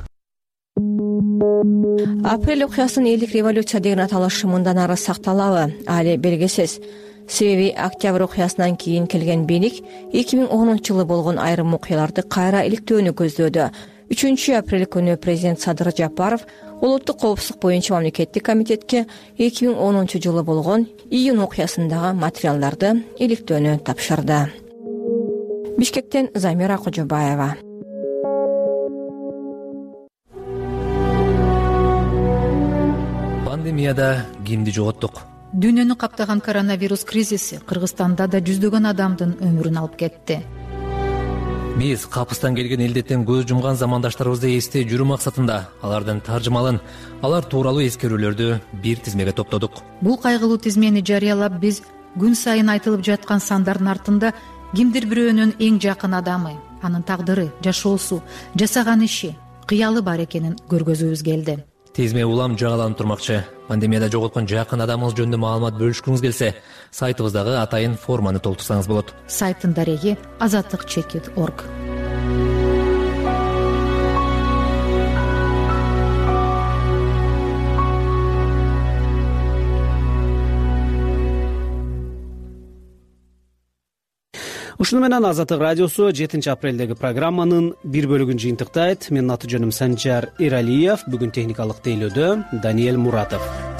Апрель окуясынын элдик революция деген аталышы мындан ары сакталабы, али белгисиз. Себеби октябрь окуясынан кийин келген бийлик 2010 жылы болгон айрым окуяларды кайра иликтөөнү көздөөдү. 3 апрель күнү президент Садыр Жапаров улуттук коопсуздук боюнча мамлекеттик комитетке 2010 жылы болгон июнь окуясындагы материалдарды иликтөөнү тапшырды. Бишкектен Замира Кожобаева. Пандемияда кимди жоготтук? Дүйнөнү каптаган коронавирус кризиси Кыргызстанда да жүздөгөн адамдын өмүрүн алып кетти. биз капыстан келген илдеттен көз жумган замандаштарыбызды эстей жүрүү максатында алардын таржымалын, алар тууралуу эскерүүлөрдү бир тизмеге топтодук. Бул кайгылуу тизмени жарыялап биз күн сайын айтылып жаткан сандардын артында кимдир бирөөнүн эң жакын адамы, анын тагдыры, жашоосу, жасаган иши, кыялы бар экенин көргөзүүбүз келди. Тизме улам жагаланып турмакчы. Пандемияда жоготкон жакын адамыңыз жөнүндө маалымат бөлүшкүңүз келсе, сайтыбыздагы атайын форманы толтурсаңыз болот. Сайттын дареги azatlyk.org. Ушуну менен Азаттык радиосу 7 апрелдеги программанын бир бөлүгүн жыйынтыктайт. Менин аты жөнүм Санжар Эралиев. Бүгүн техникалык тейлөөдө Даниэль Муратов.